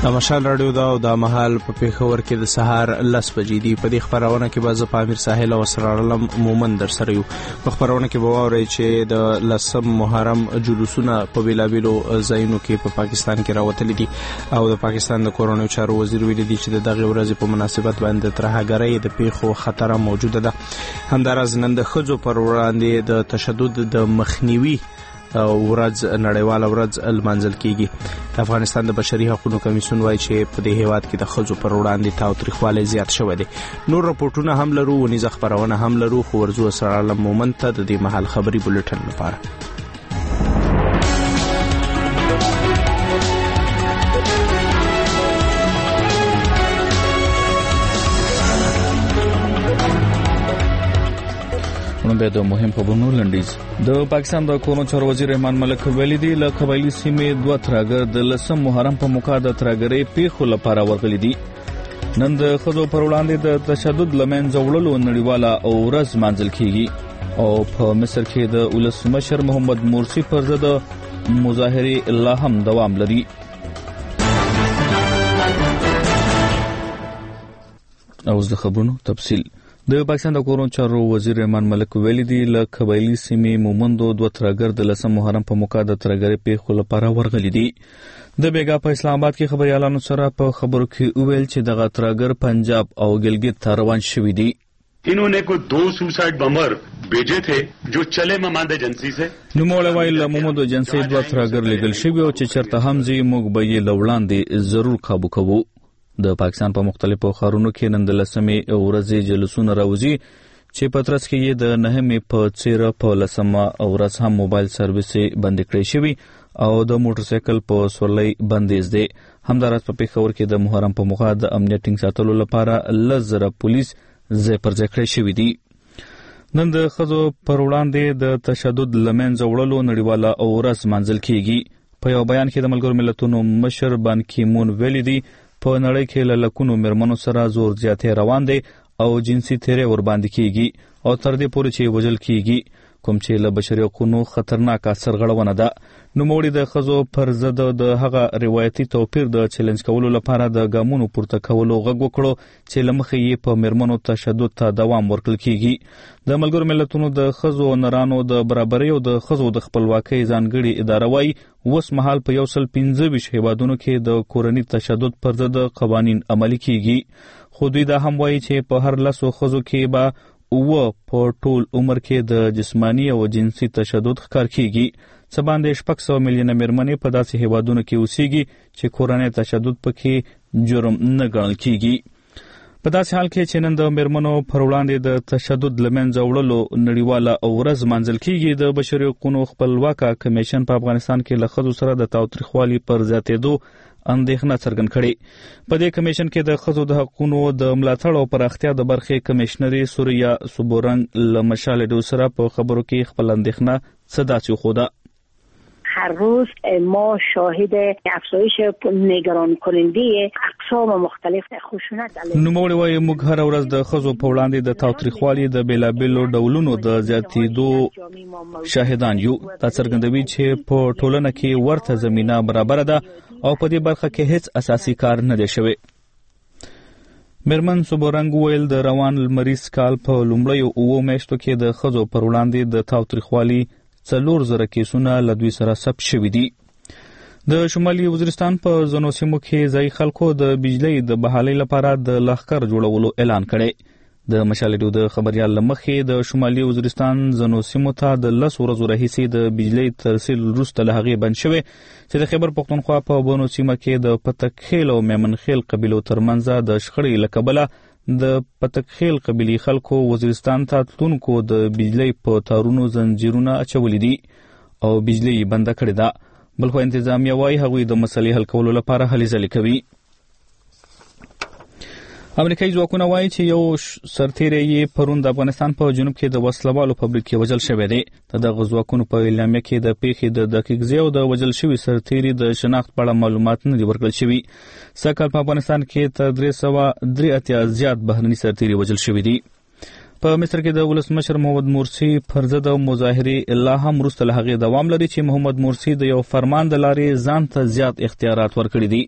د مشال رادیو دا او د مهال په پیښور کې د سهار 10 بجې دی. په دې خبرونه کې به زه په امیر ساحل او اسرار علم مومن در سره یو. په خبرونه کې به واورئ چې د 10 محرم جلوسونه په بیلابیلو ځایونو کې په پاکستان کې راوتلي دي او د پاکستان د کورونو چارو وزیر ویلي دی چې دغه ورځ په مناسبت باندې ترهګرۍ د پیښو خطر موجوده ده. همدارس نن د ښځو پر وړاندې د تشدد د مخنیوي ورځ نړیواله ورځ لمانځل کیږي. افغانستان د بشري حقوقو کمیسیون وایي چې په دې هیواد کې د ښځو پر وړاندې تاوتریخوالی زیات شوی دی. نور راپورټونه هم لرو، ونیزه خبرونه هم لرو، خو ورځو سره علم مومن ته د دې مهال خبري بولټن لپاره. نو د مهم خبرونو لنډیز. د پاکستان د کورونو چارو وزیر رحمان ملک ویلي دی له قبایلی سیمې 2 ترهګر د 10 محرم په موقع د ترهګرۍ پیښو لپاره ورغلي دي. نن د ښځو پر وړاندې د تشدد لمنځه وړلو نړیواله ورځ لمانځل کیږي او په مصر کې د ولسمشر محمد مرسی پر ضد مظاهرې لا هم دوام لري. اوس د خبرونو تفصیل. د پاکستان د کورونو چارو وزیر رحمان ملک ویلي دی له قبایلی سیمې مومندو 2 ترهګر د 10 محرم په موقع د ترهګرۍ پیښو لپاره ورغلي دي. د بیګا په اسلام آباد کې خبريالانو سره په خبرو کې ویل چې دغه ترهګر پنجاب او ګلګت ته روان شوي دي. इन्होंने को 2 suicide bummer भेजे थे जो चले ममांद एजेंसी से. نوموړی ویل مومندو ایجنسی 2 ترهګر لګل شوی او چې چرته هم زی موږ به یې لوړاندې ضرور قابو کوو. د پاکستان په مختلفو ښارونو کې نن د 10مې ورځې جلوسونه راوځي چې په ترڅ کې یې د 9مې په څیر په 10مه ورځ هم موبایل سرویس بند کړی شوی او د موټر سایکل په سورلۍ بندیز دی. همدارس په پیښور کې د محرم په موقع د امنیت ټینګ ساتلو لپاره 10,000 پولیس ځای پر ځای کړی شوي دي. نن د ښځو پر وړاندې د تشدد لمنځه وړلو نړیواله ورځ لمانځل کیږي. په یو بیان کې د ملګرو ملتونو مشر بان کی مون ویلي دی په نړۍ کې له لکونو مېرمنو سره زور زیاتې روان دی او جنسي تیری ور باندې کیږي او تر دې پورې چې وژل کیږي، کوم چې له بشري حقوقو خطرناک سرغړونه ده. نوموړي د ښځو پر ضد د هغه روایتي توپیر د چیلنج کولو لپاره د ګامونو پورته کولو غږ وکړو چې له مخې یې په مېرمنو تشدد ته دوام ورکړل کیږي. د ملګرو ملتونو د ښځو او نرانو د برابرۍ او د ښځو د خپلواکۍ ځانګړي اداره وایي اوس مهال په 125 هیوادونو کې د کورني تشدد پر ضد قوانین عملي کیږي. خو دوی دا هم وایي چې په هر 10 ښځو کې به په ټول عمر کې د جسمانی او جنسي تشدد ښکار کیږي. څه باندې 600 میلیونه مېرمنې په داسې هیوادونو کې اوسېږي چې کورنی تشدد پکې جرم نه ګڼل کیږي. په داسې حال کې چې نن د مېرمنو پر وړاندې د تشدد لمنځه وړلو نړیواله ورځ لمانځل کیږي، د بشري حقوقو خپلواکه کمیشن په افغانستان کې له ښځو سره د تاوتریخوالي پر زیاتېدو اندېښنه څرګند کړې. په دې کمیشن کې د ښځو د حقوقو د ملاتړ او پراختیا د برخې کمیشنري سوریا سوبورنګ له مشال رادیو سره په خبرو کې خپل اندېښنه څه داسې وښوده. هر روز ما شاهد افزایش نگران کننده اقسام مختلف خشونت علیه. نوموړي وایي موږ هر ورځ د ښځو په وړاندې د تاوتریخوالي د بیلابیلو ډولونو د زیاتېدو شاهدان یو. دا څرګندوي چې په ټولنه کې ورته زمينه برابر ده او په دې برخه کې هیڅ اساسي کار نه دی شوی. مېرمن سوبورنګ ویل د روان لمریز کال په لومړیو 9 میاشتو کې د ښځو پر وړاندې د تاوتریخوالي 4,000 کیسونه له دوی سره ثبت شوي دي. د شمالي وزیرستان په ځینو سیمو کې ځایي خلکو د بجلی د بحالۍ لپاره د لښکر جوړولو اعلان کړی. د مشال رادیو د خبريال لمخې د شمالي وزیرستان ځینو سیمو ته د 10 ورځو راهیسې د بجلی ترسیل وروسته له هغې بند شوی چې د خیبر پښتونخوا په بونو سیمه کې د پتک خیل او میمن خیل قبیلو ترمنځ د شخړې له کبله د پتک خیل قبیلې خلکو وزیرستان ته تلونکو د بجلی په تارونو زنجیرونه اچولي دي او بجلی بنده کړې ده. بل خو انتظامیه وایي هغوی د مسلې حل کولو لپاره هلې ځلې کوي. امریکایي ځواکونه وایي چې یو سرتیری یې پرون د افغانستان په جنوب کې د وسلوالو په برید کې وژل شوی دی. د دغه ځواکونو په اعلامیه کې د پیښې د دقیق ځای او د وژل شوي سرتیري د شناخت په اړه معلومات نه دي ورکړل شوي. سږکال په افغانستان کې تر 383 زیات بهرني سرتیري وژل شوي دي. په مصر کې د ولسمشر محمد مرسی پر ضد مظاهرې لا هم وروسته له هغې دوام لري چې محمد مرسی د یو فرمان د لارې ځان ته زیات اختیارات ورکړي دي.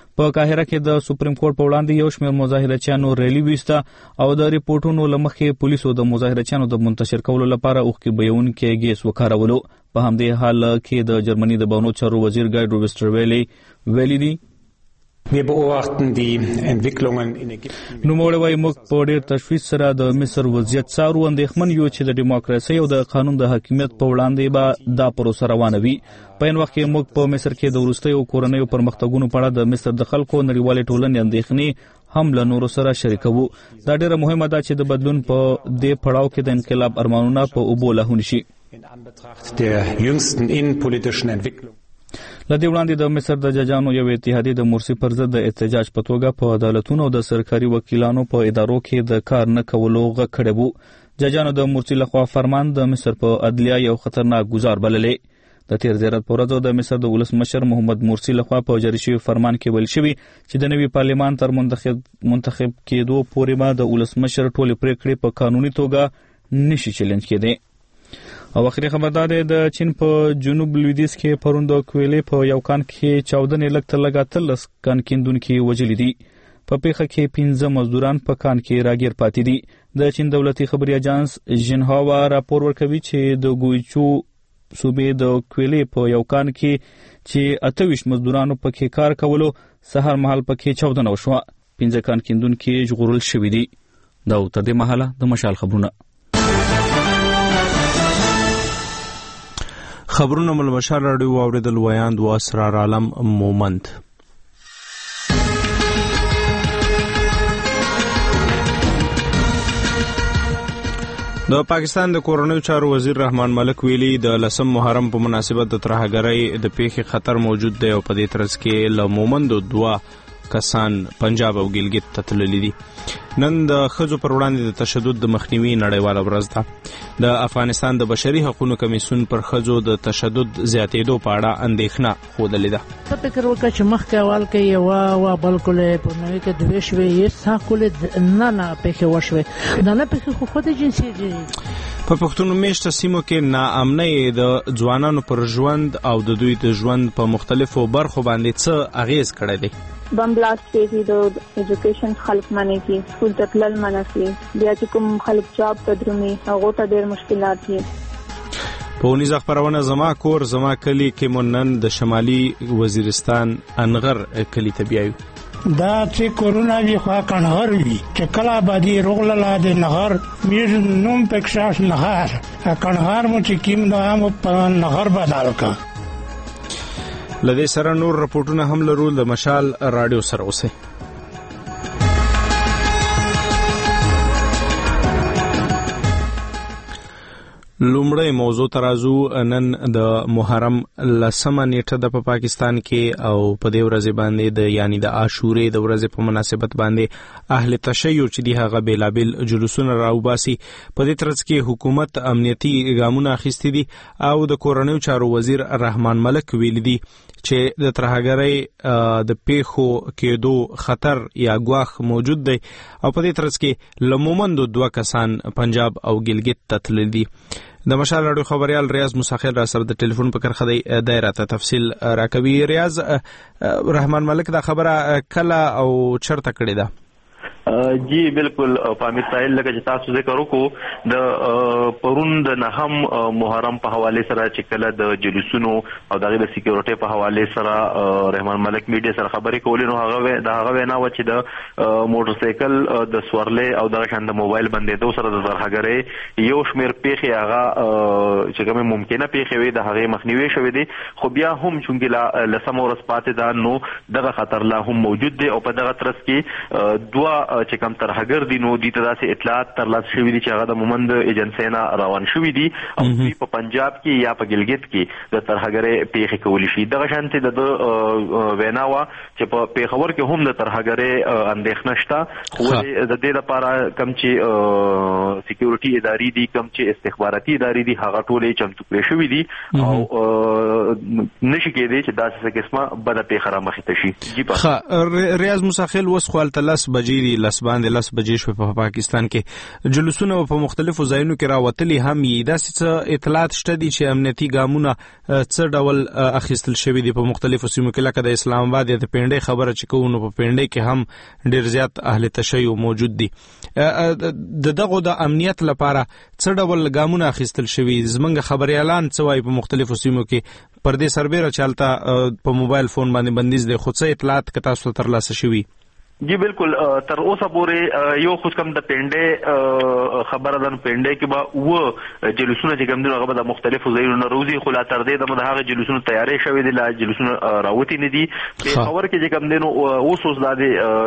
په قاهره کې د سپریم کورټ په وړاندې یو شمېر مظاهرچیانو ریلی ویسته او د ریپورتونو لمخې پولیسو د مظاهرچیانو د منتشر کولو لپاره اوښکې بهونکي ګیس وکارولو. په همدې حال کې د جرمني د بهرنیو چارو وزیر ګایډ ویسټرویلی ویلي دي Wir beobachten die Entwicklungen in Ägypten. نوموړی وايي موږ په ډېر تشویش سره د مصر وضعیت څارو. اندېښمن یو چې د ډیموکراسۍ او د قانون د حاکمیت په وړاندې به دا پروسه روانه وي. په یو وخت کې موږ په مصر کې د وروستیو کورنیو پرمختګونو په اړه د مصر د خلکو نړیوالې ټولنې اندېښنې هم له نورو سره شریکوو. دا ډېره مهمه ده چې د بدلون په دې پړاو کې د انقلاب ارمانونه په اوبو لاهون شي. In Anbetracht der jüngsten innenpolitischen Entwicklung لدې وړاندې د مصر د ججانو یو اتحادیه د مرسي پر ضد د احتجاج په توګه په عدالتونو او د سرکاري وکیلانو په ادارو کې د کار نه کولو غږ کړی وو. ججانو د مرسي لخوا فرمان د مصر په عدلیه یو خطرناک ګزار بللې. د تیر زیارت په ورځ د مصر د ولسمشر محمد مرسي لخوا په جاري شوی فرمان کې ویل شوی چې د نوي پارلمان تر منتخب کېدو پورې به د ولسمشر ټولې پریکړې په قانوني توګه نشي چیلنج کېدې. او اخري خبردار د چین په جنوب لویدیځ کې پرون د کویلې په یو کان کې 14 لک تر لګا 13 کان کیندونکو وژل دي. په پیښه کې 15 مزدوران په کان کې راګیر پاتې دي. د چین دولتي خبري اژانس ژنهوا راپور ورکوي چې د ګویچو صوبې د کویلې په یو کان کې چې 28 مزدورانو پکې کار کولو سحر مهال پکې 14 وشوه. 15 کان کیندونکو ژغورل شوي دي. دا تر دې مهاله د مشال خبرونه. خبرونه مل بشار راډیو اوریدل ویاند و اسرار عالم مومند. د پاکستان د کورنیو چارو وزیر رحمان ملک ویلي د 10 محرم په مناسبت د ترهګرۍ د پیښې خطر موجود دی او په دې ترڅ کې له مومندو 2 کسان پنجاب او ګلګت ته تللي دي. نن د ښځو پر وړاندې د تشدد د مخنیوي نړیواله ورځ ده. د افغانستان د بشري حقوقو کمیسیون پر ښځو د تشدد زیاتېدو په اړه اندېښنه ښودلې ده. څه فکر وکړه چې مخکې اول کې یوه بلکل په نوې کې دوې شوې یې ساکولې نه پېښې وشوې. دا نه پېښې خو خود جنسي دي. په پښتون میشته سیمو کې ناامنۍ د ځوانانو پر ژوند او د دوی د ژوند په مختلفو برخو باندې څه اغیز کړی دی. بم بلاست کېږي د ایجوکیشن خلک منې کی سکول ته تلل منع کی بیا چې کوم خلک جاب ته درومي هغه ته ډېر مشکلات دي. په ونیزه خبرونه زما کور زما کلی کې مونن د شمالي وزیرستان انغر کلی ته بیایو. دا چې کورونا وی خوا کنهر وی چې کلا باندې روغله لا د نهر میر نوم پکښاش نهر کنهر مو چې کیم نو هم په نهر بدل کا. لدې سره نور رپورټونه هم لرو. د مشال رادیو سره اوسه. لومړی موضوع ترازو نن د محرم 10 نیټه د پاکستان کې او په دې ورځ باندې د یعنی د عاشورې د ورځ په مناسبت باندې اهل تشیع چې دی هغه بیلابل جلوسونه راوباسي. په دې ترڅ کې حکومت امنیتي ګامونه اخیستي دي او د کورنیو چارو وزیر رحمان ملک ویلي دي چې د ترهګرۍ د پیښو کېدو خطر یا ګواښ موجود دی او په دې ترڅ کې لمومندو 2 کسان پنجاب او ګلګت ته تللي دي. د مشال راډیو خبريال ریاض مساخر را سره د ټلیفون په کرخه دی دایره ته تفصیل راکوي. ریاض، رحمان ملک دا خبره کله او چرته کړې ده؟ جی بالکل پامیر ساحل لکه چې تاسو ذکر وکړو د پرون د نهم محرم په حواله سره چې کله د جلوسونو او دغه د سکیورټي په حواله سره رحمان ملک میډیا سره خبرې کولې نو هغه وینا و چې د موټر سایکل د سورلې او دغه شان د موبایل بندېدو سره د ترهګرۍ یو شمیر پیښې هغه چې کومه ممکنه پیښې وي د هغه مخنیوي شوې دي. خو بیا هم چونګې لا لسم ورځ پاتې ده نو دغه خطر لا هم موجود دی او په دغه ترڅ کې 2 چې کوم ترهګر دي نو د تاسو اطلاعات ترلاسه شوې دي چې هغه د مومند ایجنسی نه روان شوې دي او په پنجاب کې یا په ګلګت کې د ترهګرۍ پیښې کول شي. دغه شانتي د ویناوا چې په پیښور کې هم د ترهګرۍ اندېښنه شته خو د دې لپاره کم چې سکیورټي ادارې دي کم چې استخباراتي ادارې دي هغه ټولې چمتو کړې شوې دي او نشي کېدی چې داسې قسمه بده پیښه را مخې ته شي. ریاض مساخل وس خپل تلس بجې لس بجې شوې په پاکستان کې جلوسونه په مختلفو ځایونو کې راوتلي هم یې داسې څه اطلاعات شته دي چې امنیتي ګامونه څه ډول اخیستل شوي دي په مختلفو سیمو کې لکه د اسلام آباد یا د پنډۍ خبره چې کوو نو په پنډۍ کې هم ډیر زیات اهل تشیع موجود دي دغه د امنیت لپاره څه ډول ګامونه اخیستل شوي زمونږ خبريالان څه وایي په مختلفو سیمو کې پر دې سربېره چالتہ په موبایل فون باندې بندیز دی خو څه اطلاعات که تاسو ترلاسه شوي جی بالکل تر اوسه پورې یو خو کم د پنډۍ خبره ده پنډۍ کې به و جلوسونه چې کوم دي هغه د مختلفو ځایونو نه روزي خو لا تر دې د هغه جلوسونو تیارې شوې دي لا جلوسونه راوتی نه دي په خبر کې چې کوم دي نو اوس د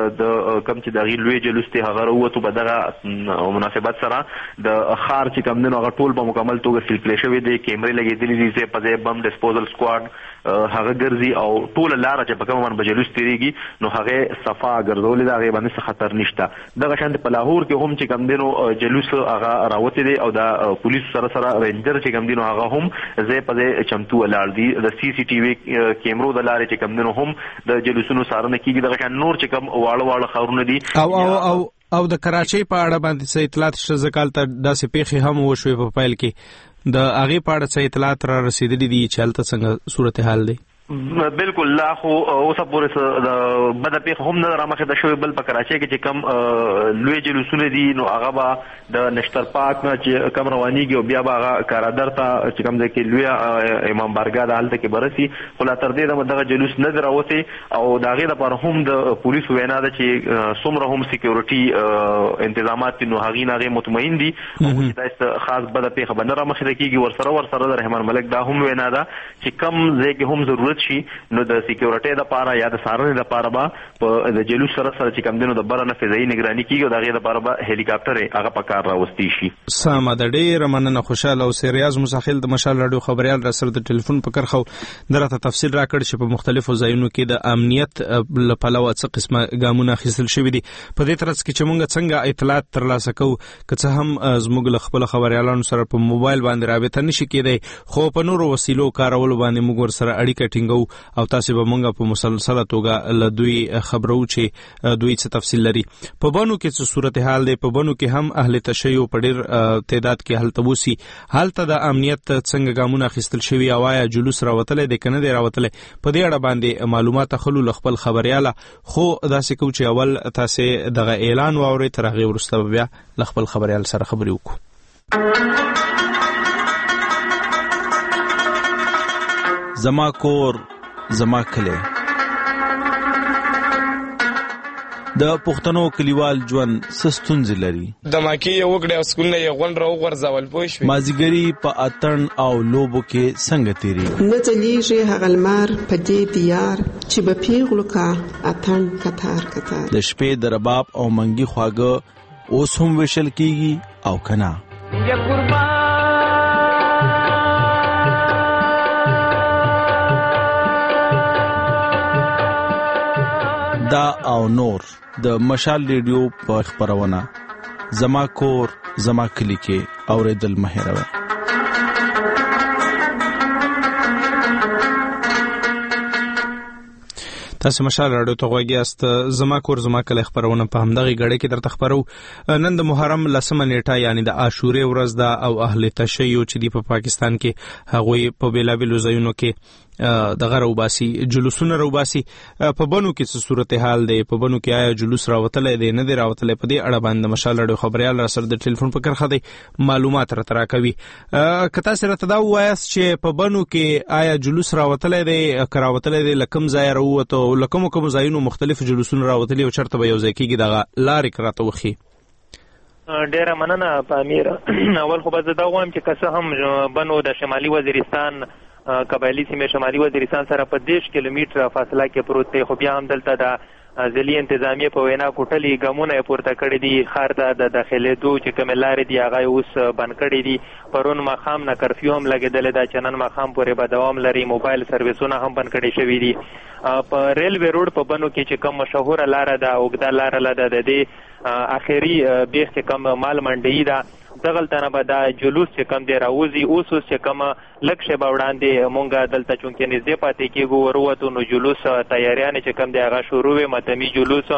کم چې د غیر لوی جلوس ته هغه وروته به دغه مناسبت سره د خار چې کوم دي هغه ټول په مکمل توګه سلکل شوی دي کیمرې لګېدلې دي چې په ځای بم ډسپوزل سکواډ هغه ګرځي او ټول لار چې په کوم باندې بجلوس تیریږي نو هغه صفا ګرځولې دا غي باندې خطر نشته دغه شان په لاهور کې هم چې کوم دینو جلوس هغه راوته دي او دا پولیس سره رینجر چې کوم دینو هغه هم زې په دې چمتو ولر دي د سی سی ټي وي کیمرو د لارې چې کوم دینو هم د جلوسونو سره نه کیږي دغه شان نور چې کوم واړه خبرونه دي او د کراچۍ په اړه باندې څه اطلاعات شته ځکه تل داسې پیښې هم وشوي په پیل کې د هغه په اړه څه اطلاعات را رسیدلي دي چې هلته څنګه صورتحال دی بالکل لا خو اوسه پورې د بد پیښه هم نه رامخه د شوی بل په کراچۍ کې چې کم لوی جلوسونه دي نو هغه به د نشتر پاک نه چې کم روانيږي او بیا به هغه کارادر ته چې کم ځکه لوی امام بارګاه د حالت کې برسي خو لا تر دې دغه جلوس نه دراوته او داغه لپاره هم د پولیس وینا ده چې څومره هم سکیورټي تنظیمات نو هغه مطمئن دي او دا خاص بد پیښه باندې رامخه کېږي ورسره د رحمان ملک دا هم وینا ده چې کم ځکه هم ضرورت شي نو د سکیورټي د لپاره یا د سارنې د لپاره به د جلوس سره چې کم دینو د برنه فضایي نگراني کیږي او دغه د لپاره به هلیکاپټر هغه په کار راوستي شي سم د ډېر مننه خوشاله او سریاز مساخل د مشال رادیو خبريال را سره د ټلیفون په کرخو درته تفصیل راکړ چې په مختلفو ځایونو کې د امنیت لپاره څه قسمه ګامونه اخیستل شوي دي په دې ترڅ کې چې موږ څنګه اطلاعات ترلاسه کوو که څه هم زموږ خپل خبريالانو سره په موبایل باندې رابطه نشي کېدای خو په نورو وسیلو کارولو باندې موږ ور سره اړیکه ټینګو او تاسو به مونږه په مسلسله توګه له دوی خبرو چې دوی څه تفصیل لري په بانو کې څه صورتحال دی په بانو کې هم اهل تشیع په ډیر تعداد کې هلته وسی حالت د امنیت څنګه ګامونه اخیستل شوی او یا جلوس راوتل دي کنه دی راوتل په دې اړه باندې معلومات خلو خپل خبرياله خو داسې کو چې اول تاسو دغه اعلان واوري تر هغه ورسته بیا خپل خبريال سره خبري وکړو زما کور زما کلی د پښتنو کلیوال ژوند سستونځ لري د ماکي یو وګړي اسکول نه یو غونډه وغورځول پوه شو مازیګری په اتن او لوبو کې څنګه تیری نه چلیږي هغه لمر په دې دیار چې به پیغلو کا اتن کتار د شپې د رباب او منګي خواږه اوس هم وشل کیږي او کنا یا قربان دا او نور د مشال ریډیو په خبرونه زما کور زما کلی کې اوریدل مهروي تاسو مشال راډیو ته غوږیاست زما کور زما کلی خبرونه په همدغه غړې کې درته خبرو نن د محرم لسمه نیټه یعنی د عاشورې ورځ ده او اهل تشیع چې دی په پاکستان کې هغه په بیلابیلو ځایونو کې دغه روباسي جلوسونه روباسي په بنو کې څه صورتحال دی په بنو کې آیا جلوس راوتل دی نه دی راوتل په دې اړه باندې مشال راډیو خبريال را سره د ټلیفون په کرخه دی معلومات را تراکوي کته سره تدا وایس چې په بنو کې آیا جلوس راوتل دی کراوتل دی لکم ځای راوته لکم کوم ځایونو مختلف جلوسونه راوتل او چرته به یو ځای کېږي دغه لارې کراته وخی ډیره مننه پامیر اول خو به دا وایم چې کسه هم بنو د شمالي وزیرستان قبایلی سیمه شمالي وزیرستان سره په 10 کیلومتره فاصله کې پروت دی خو بیا هم دلته د ځلی انتظامیه په وینا کوټلی ګامونه پورته کړی دي خار د داخله دو چې کوم لارې دی هغه اوس بند کړی دي پرون مخام نه کرفیو هم لګیدل دا چنن مخام پورې به دوام لري موبایل سرویسونه هم بند کړی شوی دي په ریلوی روډ په بنو کې چې کوم مشهور لار ده اوګدا لار ده د دې اخیری بیخ کې کوم مال منډي ده دغلته نه به دا جلوس چې کم دی راوځي اوس چې کوم لکشه به وړاندې مونږ دلته چونکې نږدې پاتې کېږو وروتو نو جلوس تیاریانې چې کم دی هغه شروع وي متمي جلوس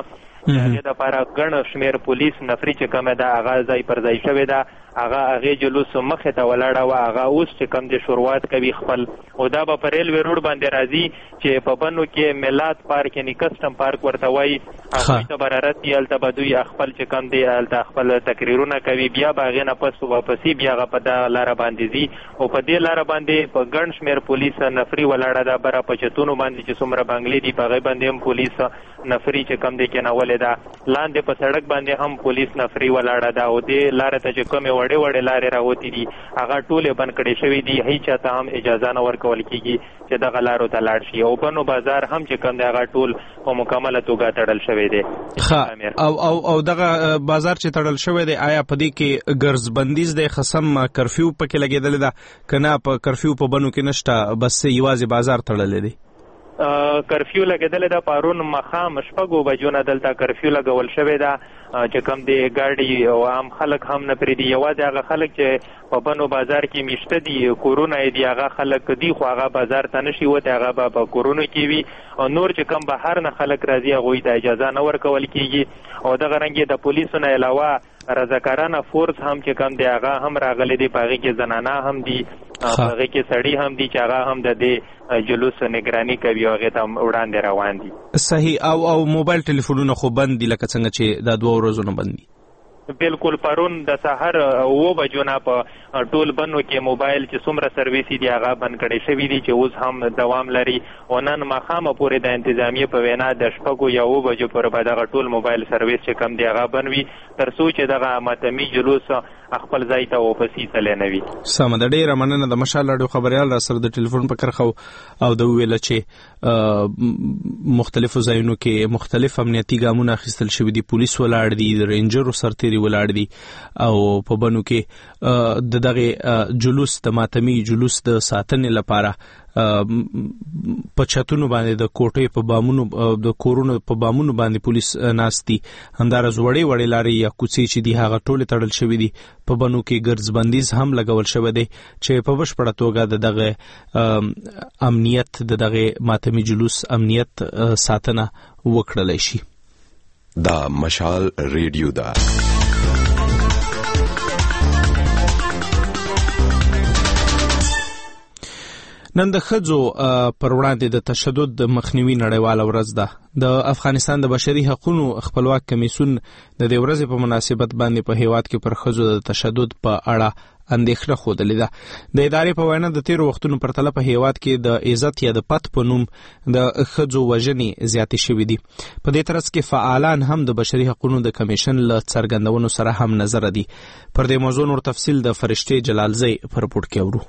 هغه د لپاره ګڼ شمیر پولیس نفري چې کومه ده هغه ځای پر ځای شوې ده. هغه جلوس مخې ته ولاړه وه. هغه اوس چې کوم د شروعات کوي خپل، او دا به په ریلوې روډ باندې راځي چې په بنو کې میلاد پارک یعنی کسټم پارک ورته وایي. هغوی ته به رارسي، هلته به دوی خپل چې کوم دی هلته خپل تقریرونه کوي. بیا به هغې نه پس واپسي بیا هغه په دغه لاره باندې ځي، او په دې لاره باندې په ګڼ شمېر پولیس نفري ولاړه ده. بره په چتونو باندې چې څومره بنګلې دي په هغې باندې هم پولیس نفري چې کوم دی کېنولې ده. لاندې په سړک باندې هم پولیس نفري ولاړه ده، او دې لارې ته چې کومې وړې وړې لارې راوتې دي هغه ټولې بند کړې شوې دي. هیڅ چا ته هم اجازه نه ورکول کېږي چې دغه لارو ته لاړ شي. او بنو بازار هم چې کوم دی هغه ټول په مکمله توګه تړل شوی دی. او دغه بازار چې تړل شوی دی، آیا په دې کې ګرځ بندیز دی، خصم کرفیو پکې لګېدلې ده که نه؟ په کرفیو په بنو کې نشته، بس یوازې بازار تړلی دی. کرفیو لګېدلې ده. پرون ماښام 6 بجو نه دلته کرفیو لګول شوې ده چې کوم دی ګاډي او عام خلک هم نه پرېږدي. یوازې هغه خلک چې په بنو بازار کې میشته دي، کورونه یې دي، هغه خلک دي خو هغه بازار ته نشي وتی، هغه به په کورونو کې وي. او نور چې کوم بهر نه خلک راځي هغوی ته اجازه نه ورکول کېږي. او دغه رنګې د پولیسو نه علاوه رضاکارانه فورس هم چې کوم دی هغه هم راغلی دی. په هغې کې زنانه هم دي، په هغې کې سړي هم دي چې هغه هم د دې جلوس نگرانی کوي او هغې ته وړاندې روان دي. صحیح. او موبایل ټلیفونونه خو بند دي لکه څنګه چې دا 2 ورځو نه بند دي. بالکل. پرون د سحر 9 بجو نه په ټول بنو کې موبایل چې څومره سرویس دي هغه بند کړی شوي دي چې اوس هم دوام لري. او نن ماښامه پورې د انتظامیې په وینا د 6 یا 9 بجو پورې به دغه ټول موبایل سرویس چې کم دی هغه بند وي، تر څو چې دغه ماتمي جلوس خپل ځای ته واپسي تللی نه وي. سمه ده. ډېره مننه. د مشال راډیو خبریال را سره د ټلیفون په کرښه او د وویله چې مختلفو ځایونو کې مختلف امنیتي ګامونه اخیستل شوي دي. پولیس ولاړ دي، د رینجرو سرتیري ولاړ دي، او په بنو کې د دغه جلوس د ماتمي جلوس د ساتنې لپاره په چتونو باندې د کوټې په بامونو د کورونو په بامونو باندې پولیس ناستي. همدارس وړې وړې لارې یا کوڅې چې دي هغه ټولې تړل شوي دي. په بنو کې ګرځ بندیز هم لګول شوی دی چې په بشپړه توګه د دغه امنیت د دغه ماتمي جلوس امنیت ساتنه وکړلی شي. دا مشال ریډیو ده. نن د ښځو پر وړاندې د تشدد د مخنیوي نړیواله ورځ ده. د افغانستان د بشري حقوقو خپلواک کمیسیون د دې ورځې په مناسبت باندې په هیواد کې پر ښځو د تشدد په اړه اندېښنه ښودلې ده. د ادارې په وینا د تیرو وختونو پرتله په هیواد کې د عزت یا د پت په نوم د ښځو وژنې زیاتې شوې دي. په دې ترڅ کې فعالان هم د بشري حقوقو د کمیشن له څرګندونو سره هم نظر دي. پر دې موضوع نور تفصیل د فرشتې جلالزی په رپورټ کې اورو.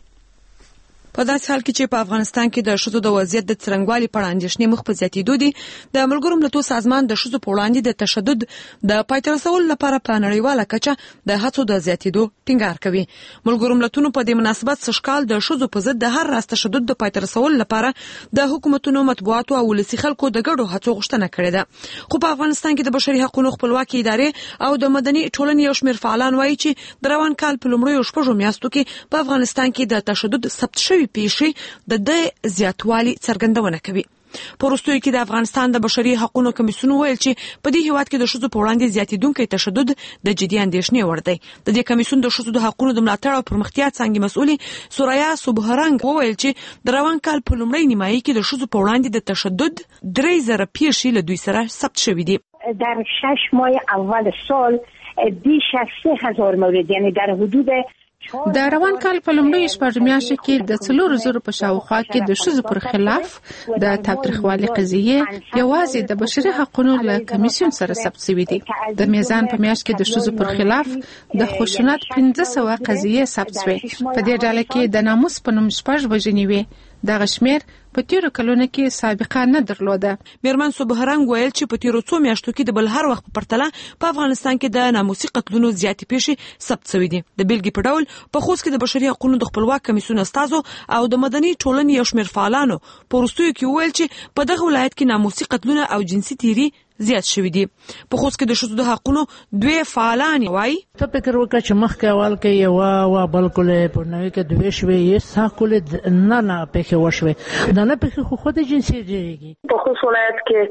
په داسې حال کې چې په افغانستان کې د ښځو د وضعیت د څرنګوالي په اړه اندېښنې مخ په زیاتېدو دي، د ملګرو ملتونو سازمان د ښځو په وړاندې د تشدد د پای ته رسولو لپاره په نړیواله کچه د هڅو د زیاتېدو ټینګار کوي. ملګرو ملتونو په دې مناسبت سږکال د ښځو په ضد د هر راز تشدد د پای ته رسولو لپاره د حکومتونو، مطبوعاتو او ولسي خلکو د ګډو هڅو غوښتنه کړې ده. خو په افغانستان کې د بشري حقوقو خپلواکي ادارې او د مدني ټولنې یو شمېر فعالان وایي چې د روان کال په لومړیو 6 میاشتو کې په افغانستان کې د تشدد ثبت شوي پیښې د زیاتوالي څرګندونه کوي. په وروستیو کې د افغانستان د بشري حقوقو کمیسیون ویل چې په دې هیواد کې د ښځو په وړاندې زیاتېدونکي تشدد د جدي اندېښنې وړ دی. د دې کمیسیون د ښځو د حقوقو د ملاتړ او پرمختیا څانګې مسؤلې سوریا سوبهرنګ وویل چې د روان کال په لومړۍ نیمایي کې د ښځو په وړاندې د تشدد 3000 پیښې له دوی سره ثبت شوې دي. در 6 ماه اول سال بیش از 3000 مورد، یعنی در حدود د روان کال په لومړیو 6 میاشتو کې د 4,000 په شاوخوا کې د ښځو پر خلاف د تاوتریخوالي قضیې یوازې د بشري حقوقو له کمیسیون سره ثبت شوې دي. د میزان په میاشت کې د ښځو پر خلاف د خشونت 1500 قضیې ثبت شوې. په دې ډله کې د ناموس په نوم 6 وژنې وې. دغه شمېر په تیرو کلونو کې سابقه نه درلوده. میرمن سوبهرنګ ویل چې په تیرو 2 میاشتو کې د بل هر وخت په پرتله په افغانستان کې د ناموسي قتلونو زیاتې پیښې ثبت شوې دي. د بیلګې په ډول په خوست کې د بشري حقوقو د خپلواک کمیسیون استازو او د مدني ټولنې یو شمېر فعالانو په وروستیو کې ویل چې په دغه ولایت کې ناموسي قتلونه او جنسي تیري زیات شوی دي. په خوست کې د ښځو د حقوقو 2 فعالان وایي ته فکر وکړه چې مخکې اول کې یو بالکل په نوې کې 2 شوي یې ساکول نه پکې وشوي. دا نه پکې خو خود جنسي دیږي. په خوست ولایت کې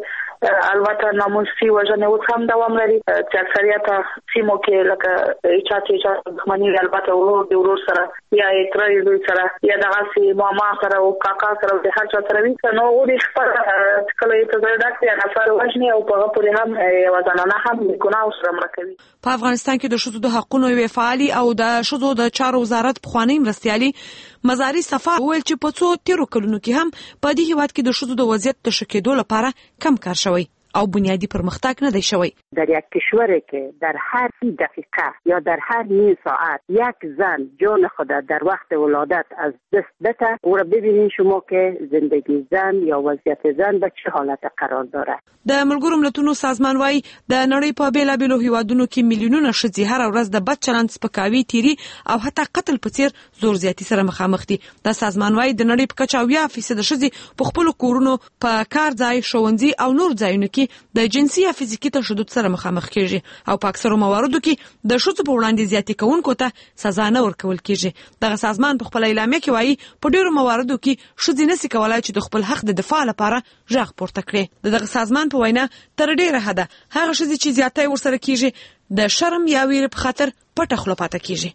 البته ناموسي وژنې اوس هم دوام لري چې اکثریت سیمو کې لکه چې دښمني البته ورور سره یا ترې دوی سره یا دغه ماما سره او کاکا سره د هر چا سره وي نو ودي خپل کله ته ډاکټر یا نفر وژنې او په پورې هم یو ځانانه هم ګناه سره مرکوي. په افغانستان کې د ښځو د حقوقو یو فعالي او د ښځو د چارو وزارت پخوانی مرستيالي مزاري صفا ویل چې په څو تیرو کلونو کې هم په دې هیواد کې د ښځو د وضعیت د ښه کېدو لپاره کم کار شوی او بنیادی پرمختګ نه دی شوی. در یک کشوری که در هر 30 دقیقه یا در هر نیم ساعت یک زن جان خود در وقت ولادت از دست بده او را ببینید شما که زندگی زن یا وضعیت زن به چه حالت قرار داره. د ملګرو ملتونو سازمان وايي د نړۍ په بیلابیلو هیوادونو کې میلیونونه ښځې هر ورځ د بد چلند سپکاوي تیری او حتی قتل په څیر زور زیاتی سره مخامخ دي. د سازمان وايي د نړۍ په کچه 80% ښځې په خپل کورونو په کار ځای ښوونځي او نور ځایونو کې د جنسي یا فزیکي تشدد سره مخامخ کیږي او په اکثرو مواردو کې د ښځو په وړاندې زیاتې کوونکو ته سزا نه ورکول کیږي. دغه سازمان په خپل اعلامیه کې وايي په ډیرو مواردو کې ښځې نشي کولای چې د خپل حق د دفاع لپاره غږ پورته کړي. دغه سازمان په وینا تر ډیره حده هغه ښځې چې زیاتې ورسره کیږي د شرم یا ویر په خاطر پټه خوله پاتې کیږي.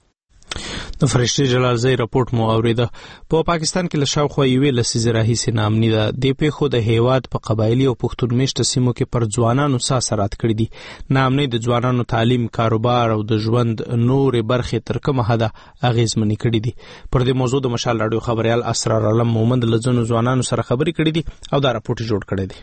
د فرشتي جلالزی راپورټ مو اوریده. په پاکستان کې له شاوخوا یوې لسیزې راهیسې ناامني ده. د پیښو د هیواد په قبایلي او پښتون میشته سیمو کې پر ځوانانو اثرات کړي دي. ناامني د ځوانانو تعلیم، کاروبار او د ژوند نورې برخې تر کومه حده اغیزمنې کړي دي. پر دې موضوع د مشال رادیو خبريال اسرار علم مومند له ځینو ځوانانو سره خبرې کړې دي او دا راپورټ جوړ کړی دی.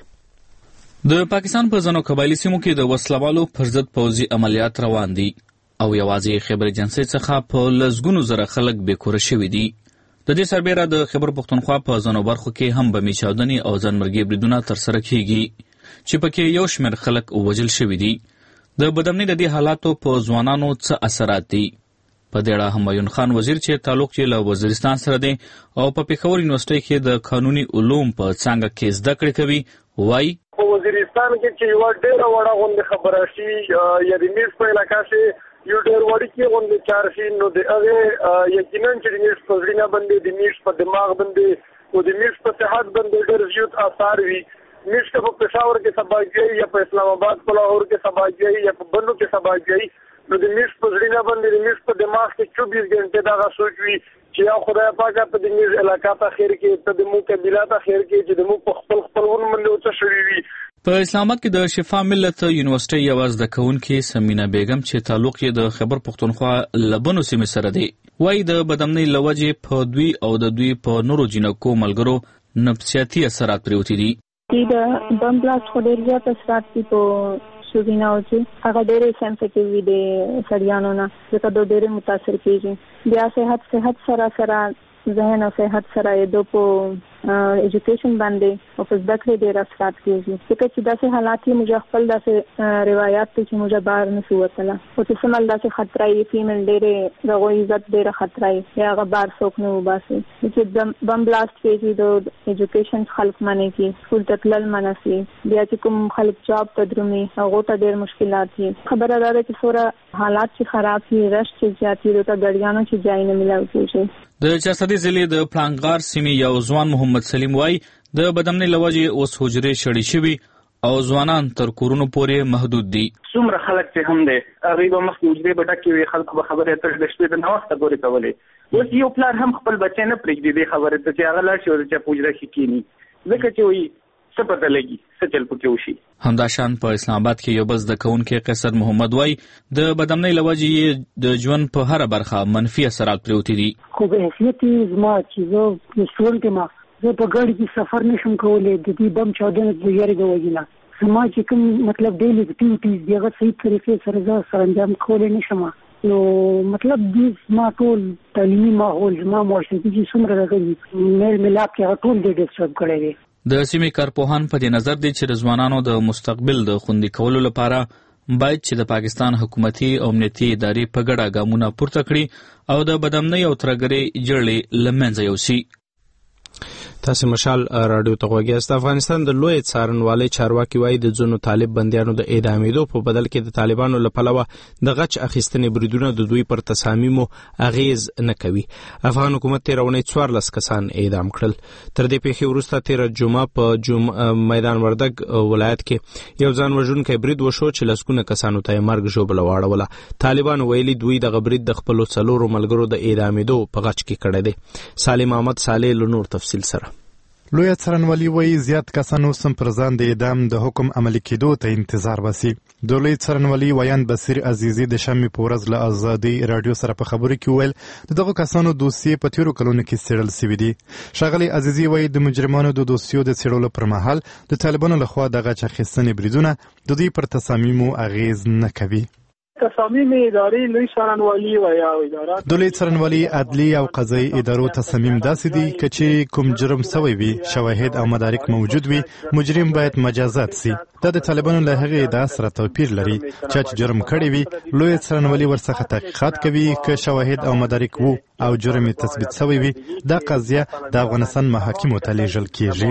د پاکستان په ځینو قبایلي سیمو کې د وسلوالو پر ضد پوځي عملیات روان دي او یوازې خیبر جنسي څخه په لزګونو زره خلک بیکوره شوي دي. د دې سربیره د خیبر پښتونخوا په ځینو برخو کې هم بمي چاودنې او ځانمرګي بریدونه ترسره کیږي چې پکې یو شمېر خلک وژل شوي دي. د بدامنۍ د دې حالاتو په ځوانانو څه اثرات دي؟ په دې اړه همایون خان وزیر چې تعلق یې له وزیرستان سره دی او په پېښور یونیورسيټي کې د قانوني علوم په څانګه کې زده کړې کوي وایي په وزیرستان کې چې یو ډېر وړه غونډه خبره شي یا د میز په علاقه کې یو ډېر وړي کې غونډه چار شي نو د هغه یقینا چې د میز په ځینې باندې د میز په دماغ باندې او د میز په صحت باندې ډېر زیات اثر وي. میز په پېښور کې سباګي یا په اسلام آباد په لاهور کې سباګي یا په بنو کې سباګي نو د میز په ځینې باندې د میز په دماغ کې 24 غنټه دا سوچ وي چې یا خدای پاک په دې میز علاقه ته خیر کې ته د مو قبيله ته خیر کې چې د مو په خپلون باندې او څه شوي وي. په اسلام آباد کې د شفا ملت یونیورسيټي یو زده کوونکې سمینا بیگم چې تعلق یې د خیبر پښتونخوا لبنو سیمې سره دی وایي د بدامنۍ لوجې په دوی او د دوی په نورو جنکو ملګرو نفسیاتي اثرات پریوتی دي. د بم بلاست خو ډېر زیات اثرات دي په شوګیناو چې هغه ډېرې سنسټیو وي د سړیانو نه ځکه دوی ډېرې متاثر کېږي. بیا صحت سره ذهن او صحت سره د په ایجوکیشن باندې او په زده کړې ډېر اثرات کېږي ځکه چې داسې حالات یې موږ خپل داسې روایت دي چې موږ بهر نشو وتلی او چې سمل داسې خطره یې فیمیل ډېرې د هغوی عزت ډېره خطره یې یا هغه بهر څوک نه وباسي چې بم بلاست کېږي د ایجوکیشن خلک منع کړي سکول ته تلل منع شي بیا چې کوم خلک جاب ته درومي هغو ته ډېر مشکلات دي. خبره دا ده چې څومره حالات چې خراب دي رش چې زیات دي ورته ګډیانو چې ځای نه میلاو کېږي. د چارسدي ضلع د پلانګار سیمې یو ځوان محمد سلیم وای د بدامنۍ لوجې اوس حجرې شړې شوي او ځوانان تر کورونو پورې محدود دي. څومره خلک چې هم دي هغه به مخکې حجرې به ډکې وي خلکو به خبرې اترې د شپې د ناوخته پورې کولې. اوس یو پلار هم خپل بچی نه پرېږدي دې خبرې ته چې هغه لاړ شي او چې په حجره کې کښېني ځکه چې وایي څه پته لګي څه چل پکې وشي. همداشان په اسلام آباد کې یو بل زده کوونکی قیصر محمد وای د بدامنۍ لوجې د ژوند په هره برخه منفي اثرات پریوتی دي. خو به حیثیت زما چې زه سټوډنټ یم زه په ګاډي کې سفر نشم کولی د دې بم چاودنې د یارې د وجې نه زما چې کوم مطلب ډیلی اکټیویټیز دي هغه صحیح طریقې سره زه سرانجام کولی نشم نو مطلب دې زما ټول تعلیمي ماحول زما معاشرتي چې څومره راغلي میل ملاپ کې هغه ټول ډېر ډسټرب کړی دی. د سیمې کارپوهان په دې نظر دي چې د ځوانانو د مستقبل د خوندي کولو لپاره باید چې د پاکستان حکومتي او امنیتي ادارې په ګډه ګامونه پورته کړي او د بدامنۍ او ترهګرۍ جړې له منځه یوسي. تاسو مشال رادیو ته غوږی. افغانستان د لوی څارنوالۍ چارواکي وایي د ځینو طالب بندیانو د اعدامېدو په بدل کې د طالبانو له پلوه د غچ اخیستنې بریدونه د دوی پر تصامیمو اغیز نه کوي. افغان حکومت تیر اونۍ 14 کسان اعدام کړل. تر دې پیښې وروسته تیر جمعه په میدان وردګ ولایت کې یو ځان وژونکی برید وشو چې لسګونه کسانو ته مرګ ژوبله واړوله. طالبانو ویلي دوی دغه برید د خپلو 4 ملګرو د اعدامېدو په غچ کې کړی دی. سالم احمد صالح له نور تفصیل سره. لوی څارنوالي وایي زیات کسانو سم پر ځان د اعدام د حکم عملي کېدو ته انتظار باسي. د لوی څارنوالي ویان بصیر عزیزي د شنبې په ورځ له ازادي رادیو سره په خبرو کې ویل د دغه کسانو دوسیې په تیرو کلونو کې څېړل سوي دي. ښاغلي عزیزي وایي د مجرمانو د دوسیو د څېړلو پر مهال د طالبانو لخوا د غچ اخیستنې بریدونه د دوی پر تصامیمو اغیز نه کوي. تصامیم اداري لوی څارنوالي و یا اداره د لوی څارنوالي عدلي او قضایي ادارو تصامیم داسې دي چې کوم جرم سوی وي شواهد او مدارک موجود وي مجرم باید مجازات سي. دا د طالبانو له هغې ادعا سره توپیر لري چې جرم کړی وي لوی څارنوالي ورڅخه تحقیقات کوي که شواهد او مدارک وو او جرم تثبیت سوی وي دا قضیه د افغانستان محاکمو ته لیږل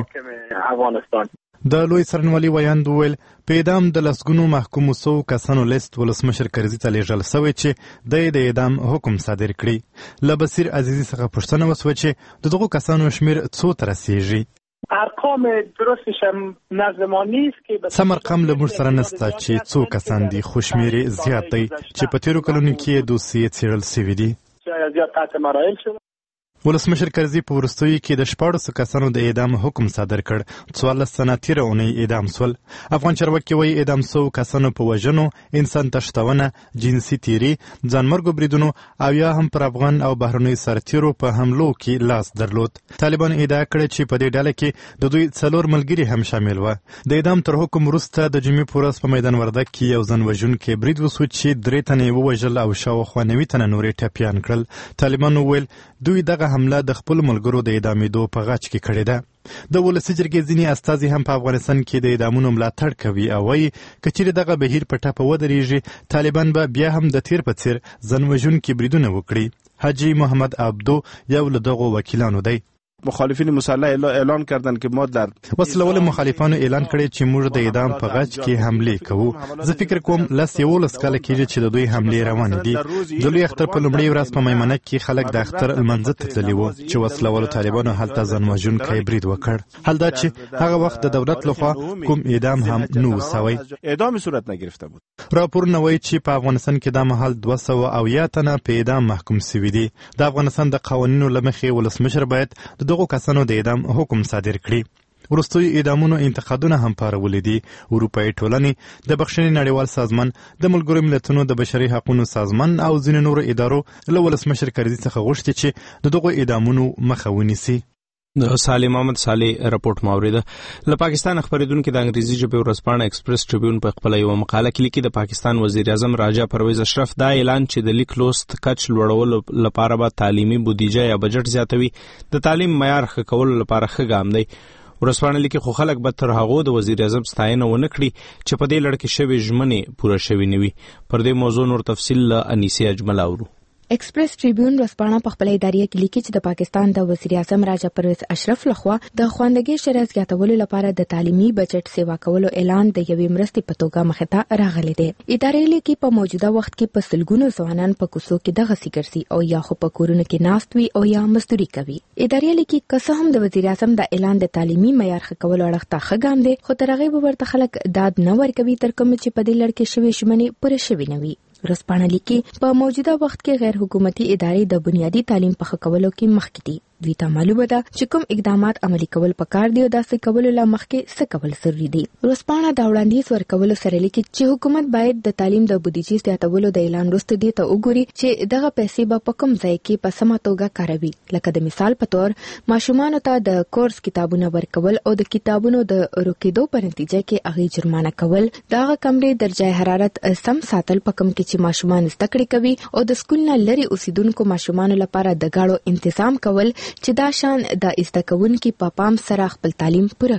کیږي. د لوی څارنوالي ویاند وویل په اعدام د لسګونو محکومو سوو کسانو لیست ولسمشر کرزي ته لیږل سوی چې د اعدام حکم صادر کړي. له بصیر عزیزي څخه پوښتنه وسوه چې د دغو کسانو شمیر څو ته رسیږي. ارقام درستش نزد ما نیست که سم ارقام له موږ سره نسته چې څو کسان دي خو شمیر زیات دی چې په تیرو کلونو کې دوسیې څېړل سوي دي. زیات تحت مراحل شد. ولسمشر کرزي په وروستیو کې د 14 کسانو د اعدام حکم صادر کړ. 14 تنه تیره اونۍ اعدام سول. افغان چارواکي وایي اعدام سوو کسانو په وژنو، انسان تښتونه، جنسي تیري، ځانمرګو بریدونو او یا هم پر افغان او بهرنیو سرتیرو په حملو کې لاس درلود. طالبان ادعا کړې چې په دې ډله کې د دوی 4 ملګري هم شامل و. د اعدام تر حکم وروسته د جمعې په ورځ په میدان وردګ کې یو ځان وژونکی برید وسو چې 3 تنه یې ووژل او شاوخوا 90 تنه نورې ټپیان کړل. طالبانو ویل دوی دغه حمله د خپل ملګرو د اعدامېدو په غچ کې کړې ده. د ولسي جرګې ځینې استازي هم په افغانستان کې د اعدامونو ملاتړ کوي او وایي که چیرې دغه بهیر په ټپه ودرېږي طالبان به بیا هم د تیر په څیر ځان وژونکي بریدونه وکړي. حاجی محمد عبدو یو له دغو وکیلانو دی. مخالفین مسلح اعلان کردند که ما در وسله‌وال مخالفانو اعلان کړی چې موږ د اعدام په غچ کې حمله کوو. زه فکر کوم 11 کاله کېږي چې د دوی حمله روانې دي. د لوی اختر په لومړۍ ورځ په میمنه کې خلک د اختر لمانځه ته تللي وو چې وسله‌والو طالبانو هلته ځان وژونکی برید وکړ. حال دا چې هغه وخت د دولت لخوا کوم اعدام هم نه و سوی. اعدام صورت نگرفته بود. راپورونه وایي چې په افغانستان کې دا مهال 200 تنه په اعدام محکوم شوي دي. د افغانستان د قوانینو له مخې ولسمشر باید دغه کسانو د اعدام حکم صادر کړي. وروستیو اعدامونو انتقادونه هم پارولي دي. اروپایي ټولنې، د بخښنې نړیوال سازمان، د ملګرو ملتونو د بشري حقوقو سازمان او ځینو نورو ادارو له ولسمشر کرزي څخه غوښتي چې د دغو اعدامونو مخه ونیسي. د سالم احمد صالح رپورت ماوریده. له پاکستان خبرېدونکو د انګریزي ژبې ورځپاڼه ایکسپریس ټریبیون په خپل یو مقاله کې لیکي د پاکستان وزیر اعظم راجا پرویز اشرف دا اعلان چې د لیک لوست کچ لوړولو لپاره به تعلیمي بودیجه یا بجټ زیاتوي د تعلیم معیار ښه کولو لپاره ښه ګام دی. ورځپاڼه لیکي خو خلک به تر هغو د وزیر اعظم ستاینه ونه کړي چې په دې لړ کې شوې ژمنې پوره شوې نه وي. پر دې موضوع نور تفصیل له انیسي اجمل اورو. ایکسپریس ټریبیون ورځپاڼه په خپل ادارې کې لیکي چې د پاکستان د وزیر اعظم راجا پرویز اشرف لخوا د خواندګۍ شرایط زیاتولو لپاره د تعلیمي بجټ سیوا کولو اعلان د یوې مرستې په توګه مخې ته راغلی دی. ادارې لیکي په موجوده وخت کې په سلګونو ځوانان په کوڅو کې دغسې ګرځي او یا خو په کورونو کې ناست وي او یا مزدوري کوي. ادارې لیکي که څه هم د وزیر اعظم د اعلان د تعلیمي معیار ښه کولو اړخ ته ښه ګام دی خو تر هغې به ورته خلک داد نه ورکوي تر کومه چې په دې لړ کې شوې ژمنې پوره شوې نه وي. ورځپاڼه لیکي په موجوده وخت کې غیر حکومتي ادارې د بنیادي تعلیم په ښه کولو کې مخکې دي. دوی ته معلومه ده چې کوم اقدامات عملي کول پکار دي او داسې کولو له مخکې څه کول ضروري دي. ورځپاڼه دا وړاندیز ورکولو سره لیکي چې حکومت باید د تعلیم د بودیجې زیاتولو د اعلان وروسته دې ته وګوري چې دغه پیسې به په کوم ځای کې په سمه توګه کاروي. لکه د مثال په تور ماشومانو ته د کورس کتابونه ورکول او د کتابونو د روکېدو په نتیجه کې هغې جرمانه کول، دغه کمرې درجه حرارت سم ساتل په کوم کې چې ماشومان زده کړې کوي او د سکول نه لرې اوسیدونکو ماشومانو لپاره د گاړو تنظیم کول چې دا شان د زده کوونکو په پام سره خپل تعلیم پوره کړي.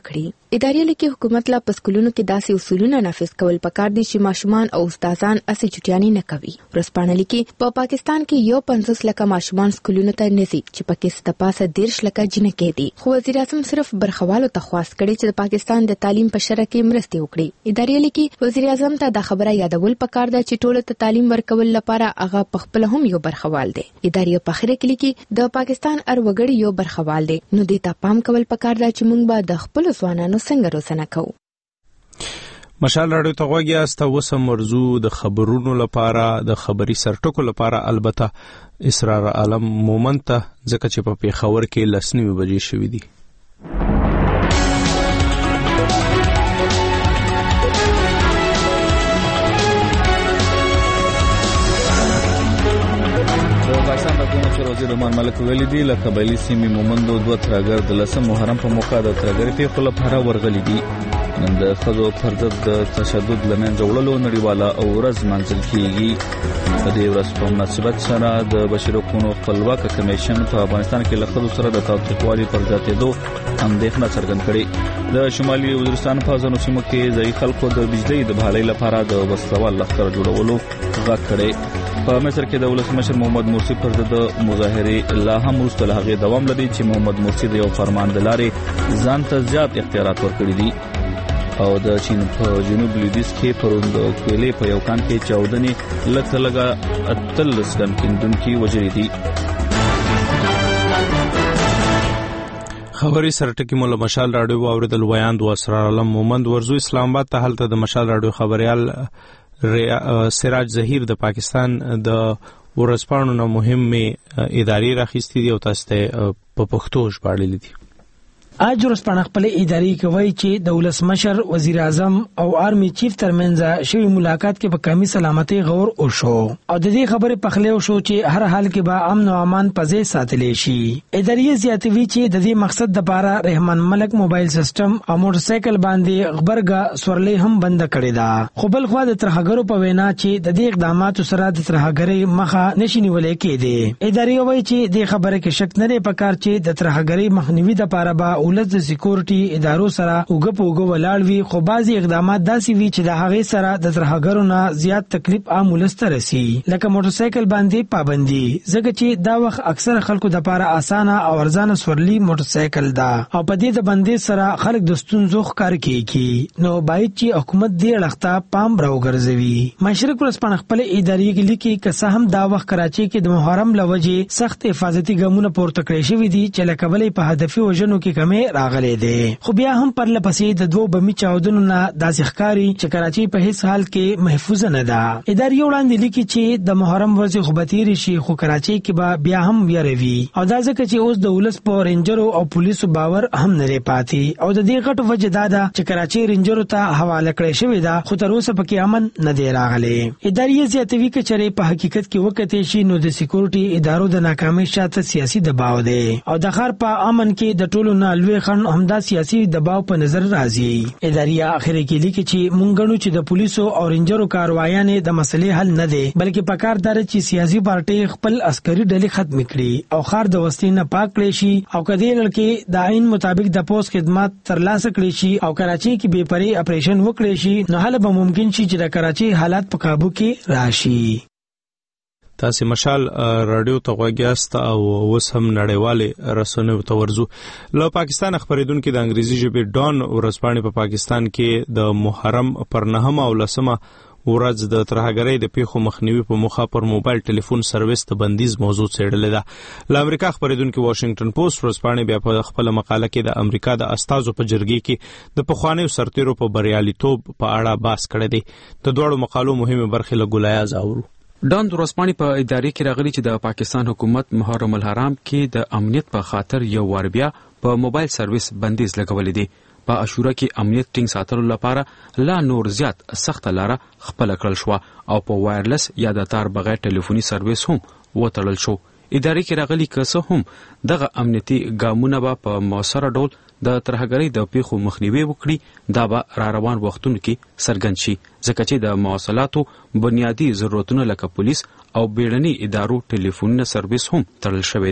ادارې لیکي حکومت لا پسکولونو کې داسې اصولونه نافذ کول پکار دي چې ماشومان او استادان اسې چټیانی نه کوي. ورسپانه لیکي په پاکستان کې 50 لکه ماشومان سکولونو ته نزي چې پکې ستپاسه 10 لکه جنکې دي. خو وزیر اعظم صرف برخوالو ته خواست کړي چې د پاکستان د تعلیم په شرح کې مرسته وکړي. ادارې لیکي وزیر اعظم ته دا خبره یادول پکار ده چې ټول ته تعلیم ورکول لپاره هغه پخپل هم یو برخوال دي. ادارې په اخر کې لیکي د پاکستان ار وګړي یو برخوال دي، نو دې ته پام کول پکار ده چې موږ به د خپل ځوانانو څنګه روزنه کوو. مشال راډیو ته غوږی یاست. اوس هم موضوع د خبرونو لپاره د خبري سرټکو لپاره البته اسرار عالم مومند ته ځکه چې په پیښور کې 10:09 بجې شوې دي. پاکستان د حکومت وزیر رحمان ملک ویلي دی له قبایلي سیمې مومندو 2 ترهګر د 10 محرم په موقع د ترهګرۍ پیښو لپاره ورغلي دي. نن د ښځو پر ضد د تشدد له منځه وړلو نړیواله ورځ لمانځل کیږي. په دې ورځ په مناسبت سره د بشري حقوقو خپلواک کمیشن په افغانستان کې له ښځو سره د تاوتریخوالي پر زیاتېدو اندېښنه څرګنده کړې. د شمالي وزیرستان په ځینو سیمو کې ځایي خلکو د بجلی د بحالۍ لپاره د وسلوال لښکر جوړولو غږ کړی. په مصر کې د ولسمشر محمد مرسی پر ضد مظاهرې لا هم وروسته له هغې دوام لري چې محمد مرسی د یو فرمان د لارې ځان ته زیات اختیارات ورکړي دي. او د چین په جنوب لویدیځ کې پرون د کویلې په یو کان کې چاودنې لږه 13 ګن کیندونکي وژلي دي. خبري سرټکی مولا مشال راډیو اوریدل ویاند و اسرار علم مومند ورزو اسلام آباد ته هلته د مشال راډیو خبريال سراج ظهیر د پاکستان د ورځپاڼو نه مهمه ادارې راخېستې دي او تاسو ته په پښتو ژباړلې دي. اج ورځپاڼه خپل ادارې کوي چې د ولسمشر وزیر اعظم او آرمي چیف ترمنځ شوی ملاقات کې په قومي سلامتي غور وشو او د دې خبرې په خله وشو چې هر حال کې به امن او امان پځې ساتلې شي. ادارې زیاتوي چې د دې مقصد د لپاره رحمان ملک موبایل سیستم او موټر سایکل باندې خبرګه سورلې هم بند کړې ده. خو بل خو د ترهګرو په وینا چې د دې اقداماتو سره د ترهګرۍ مخه نشي نیولې کېده. ادارې وایي چې د خبرې کې شک نه لري پکار چې د ترهګرۍ مخنیوي د لپاره به ولز د سکیورټي ادارو سره وګپوګو ولاړ وي، خو بعضي اقدامات داسې وي چې د هغې سره د ترهګرو نه زیات تکلیف عام ولسته رسي، لکه موټر سایکل باندې پابندي، ځکه چې دا وخت اکثر خلکو د لپاره اسانه او ارزانه سورلي موټر سایکل ده او په دې د بندي سره خلک د ستونزو ښکار کوي. نو باید چې حکومت دې اړخته پام راوګرځوي. مشرق ورځپاڼه خپل ادارې کې لیکي که څه هم دا وخت کراچي کې د محرم لوجې سخت حفاظتي ګامونه پورته کړی شوي دي چې لکه ولې په هدفي وژنو کې کمې راغلي دي، خو بیا هم پر لپسې د 2 بمي چاودنو نه داسې ښکاري چې کراچي په هیڅ حال کې محفوظ نه ده. ادارې وړاندې لیکي چې د محرم ورځې خو به تیرې شي خو کراچي کې به بیا هم ویروي او دا ځکه چې اوس د ولس په رینجرو او پولیسو باور هم نه لري پاتې او د دې غټ وجه دا ده چې کراچي رینجرو ته حواله کړی شوی ده خو تر اوسه پکې امن نه دی راغلی. ادارې زیاتوي چې چېرې په حقیقت کې وکړي شي نو د سکیورټي ادارو د ناکامۍ شاته سیاسي دباو دی او د ښار په امن کې د ټولو نه لوی خنډ همدا سیاسي دباو په نظر راځي. ادارې اخر کې لیکي چې مونږ غواړو چې د پولیسو او رینجرو کاروایانې د مسلې حل نه دي بلکې پکار دار چې سیاسي پارټي خپل عسکري ډلې ختم کړي او خار د وسلې نه پاک کړي شي او کدی لکه د عین مطابق د پوس خدمات ترلاسه کړي شي او کراچي کې بے پرې اپریشن وکړي شي نو حل به ممکن شي چې د کراچي حالات په قابو کې راشي. تاسو مشال رادیو ته غوږیاست او اوس هم نړیوالې رسنیو ته ورزو. له پاکستان خبرېدونکو د انګریزي ژبې ډان ورځپاڼې په پاکستان کې د محرم پر 9 او 10 ورځ د ترهګرۍ د پیښو مخنیوي په موخه پر موبایل ټلیفون سرویس ته بندیز موضوع څېړلې ده. له امریکا خبرېدونکو واشنگټن پوسټ ورځپاڼې بیا په خپل مقاله کې د امریکا د استازو په جرګې کې د پخوانیو سرتیرو په بریالیتوب په اړه بحث کړی دی. د دوړو مقالو مهمه برخې له ګولایاز اورو. ډان ورځپاڼې په ادارې کې راغلي چې د پاکستان حکومت محرم الحرام کې د امنیت په خاطر یو وار بیا په موبایل سرویس بندیز لګولې دي. په عاشوره کې امنیت ټینګ ساتلو لپاره لا نور زیات سخت لاره خپل کړل شو او په وایرلس یا د تار بغیر ټلیفوني سرویس هم وتړل شو. ادارې کې راغلي که څه هم دغه امنیتي ګامونه به په موثره ډول د ترهګرۍ د پیښو مخنیوي وکړي دا به را روان وختونو کې څرګند شي ځکه چې د مواصلاتو بنیادی ضرورتونه لکه پولیس او بیړني ادارو ټلیفوني سرویس هم تړل شوی دی.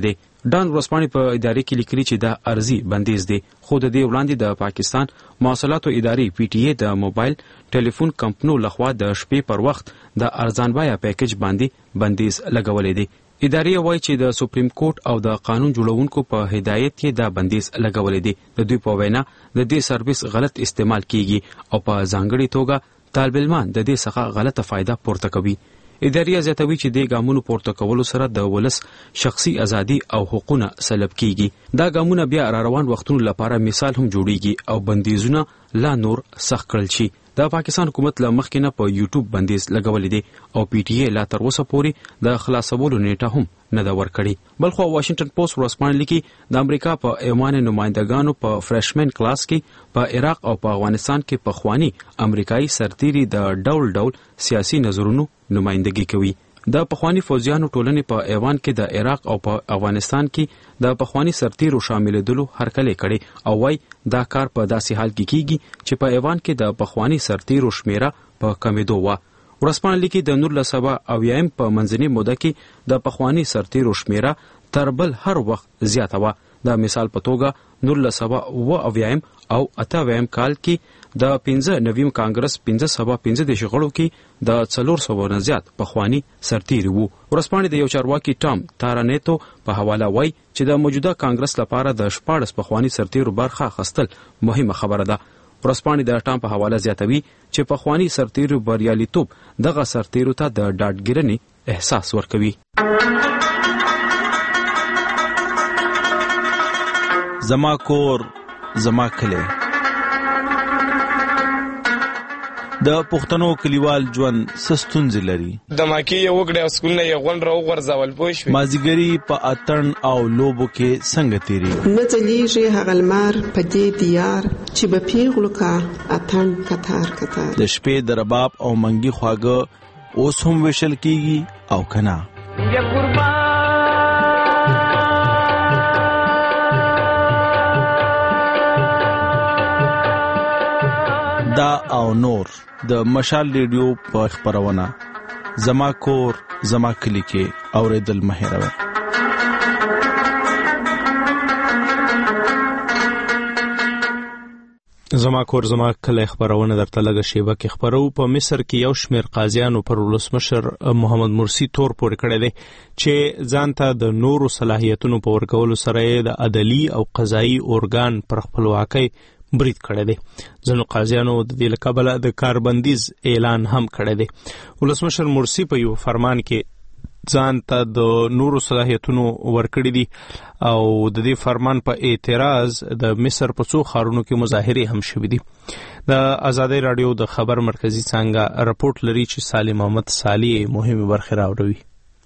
ډان ورځپاڼې په ادارې کې لیکلي چې دا ارزي بندیز دی، خو د دې وړاندې د پاکستان مواصلاتو ادارې PTA د موبایل ټلیفون کمپنو لخوا د شپې پر وخت د ارزان بیه پیکج باندې بندیز لګولې دی. ادارې وایي چې د سپریم کورټ او د قانون جوړونکو په هدایت کې دا بندیز لګولې دی. د دوی په وینا د دې سرویس غلط استعمال کیږي او په ځانګړي توګه طالب علمان د دې څخه غلطه فایده پورته کوي. ادارې زیاتوي چې د ګامونو پورته کولو سره د ولس شخصي ازادي او حقوقونه سلب کیږي. دا ګامونه بیا را روان وختونو لپاره مثال هم جوړیږي او بندیزونه لا نور سخت کړل شي. د پاکستان حکومت له مخکې نه په یوټیوب بندیز لګولې دی او PTA لا تر اوسه پورې د خلاصولو نیټه هم نه ده ورکړې. بلخو واشنگټن پوسټ ورځپاڼه لیکي د امریکا په ایوان نمائندګانو په فرشمن کلاس کې په عراق او په افغانستان کې پخوانی امریکایي سرتیري د ډول ډول سیاسي نظرونو نمائندګي کوي. د پخوانی فوجیانو ټولنې په ایوان کې د عراق او په افغانستان کې د پخوانی سرتیرو شاملېدلو هرکلی کړي او وای دا کار په داسې حال کې کیږي چې په ایوان کې د پخوانی سرتیرو شمیره په کمیدو و. ورځپاڼه لیکي د 1970 په منځنۍ موده کې د پخوانی سرتیرو شمیره تر بل هر وخت زیاته و. د مثال په توګه 1970 او 1980 کال کې د 15 کانګرس 1515 غړو کې د 400 نه زیات پخوانی سرتیري وو. ورځپاڼې د یو چارواکي ټام تارانیتو په حواله وایي چې د موجوده کانګرس لپاره د 14 پخوانی سرتیرو برخه اخیستل مهمه خبره ده. ورځپاڼې د ټام په حواله زیاتوي چې پخوانی سرتیرو بریالیتوب دغه سرتیرو ته د ډاډګیرنې احساس ورکوي. زما کور زما کلی. د پښتنو کلیوال ژوند ستونزې لري. د ماکي یو وګړي او سکول نه یو غون راو غرزول پوه شو. مازیګری په اتن او لوبو کې څنګه تیری نه ځلیږي هغه لمر په دې دیار چې به پیغلو کا اتن کتار کتار. د شپې د رباب او منګي خواږه اوس هم وشل کیږي او کنا. یا قربان دا او نور د مشال ریډیو په خبرونه زما کور زما کلی کې اوریدل مهیروي. زما کور زما کلی خبرونه درته لګه شیبه کې خبرو. په مصر کې یو شمېر قاضیانو پر ولسمشر محمد مرسی تور پورې کړی دی چې ځانته د نورو صلاحیتونو په ورکولو سره د عدالي او قضایي ارګان پر خپلواکۍ برید کړی دی. ځینو قاضیانو د دې له کبله د کاربندیز اعلان هم کړی دی. ولسمشر مرسی په یو فرمان کې ځان ته د نورو صلاحیتونو ورکړي دي او د دې فرمان په اعتراض د مصر په څو ښارونو کې مظاهرې هم شوې دي. د آزادۍ رادیو د خبر مرکزی څنګه رپورټ لري چې سالم محمد صالح مهمه برخه راوړي.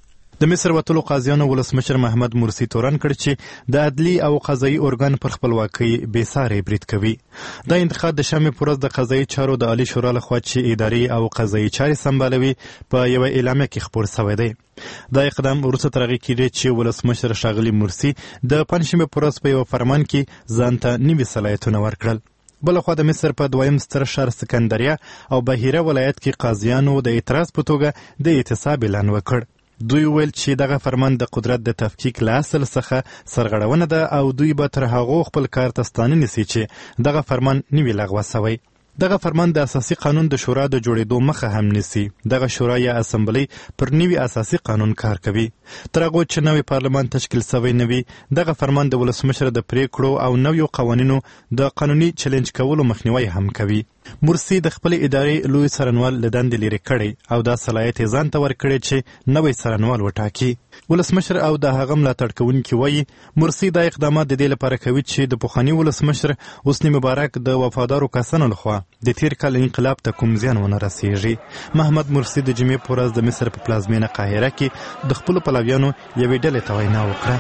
د مصر وتلو قاضیانو ولسمشر محمد مرسی تورن کړ چې د عدلي او قضایي ارګان پر خپلواکۍ بې ساري برید کوي. دا انتخاب د شنبې په ورځ د قضایي چارو د عالی شورا لخوا چې اداري او قضایي چارې سمبالوي په یو اعلامیه کې خپور شوی دی. دا اقدام وروسته تر هغې کېږي چې ولسمشر ښاغلي مرسی د پنجشنبې په ورځ په یو فرمان کې ځان ته نوي صلاحیتونه ورکړل. بلخوا د مصر په دویم ستر ښار سکندریه او بحیره ولایت کې قاضیانو د اعتراض په توګه د اعتصاب اعلان وکړ. دوی ویل چې دغه فرمان د قدرت د تفکیک له اصل څخه سرغړونه ده او دوی به تر هغو خپل کار ته ستانه نیسي چې دغه فرمان نوي لغوه سوی. دغه فرمان د اساسي قانون د شورا د جوړېدو مخه هم نیسي. دغه شورا یا اسمبلی پر نوي اساسي قانون کار کوي. تر هغو چې نوی پارلمان تشکیل سوی نه وي، دغه فرمان د ولسمشر د پریکړو او نویو قوانینو د قانوني چلنج کولو مخنیوی هم کوي. مرسی د خپل ادارې لوی څارنوال له دندې لرې کړی او دا صلاحیت یې ځان ته ورکړی چې نوی څارنوال وټاکي. ولسمشر او د هغه ملاتړ کوونکي وایي مرسی دا اقدامات د دې لپاره کوي چې د پخواني ولسمشر حسني مبارک د وفادارو کسانو لخوا د تیر کال انقلاب ته کوم زیان ونه رسیږي. محمد مرسی د جمعې په ورځ د مصر په پلازمینه قاهره کې د خپلو پلویانو یوې ډلې ته وینا وکړه.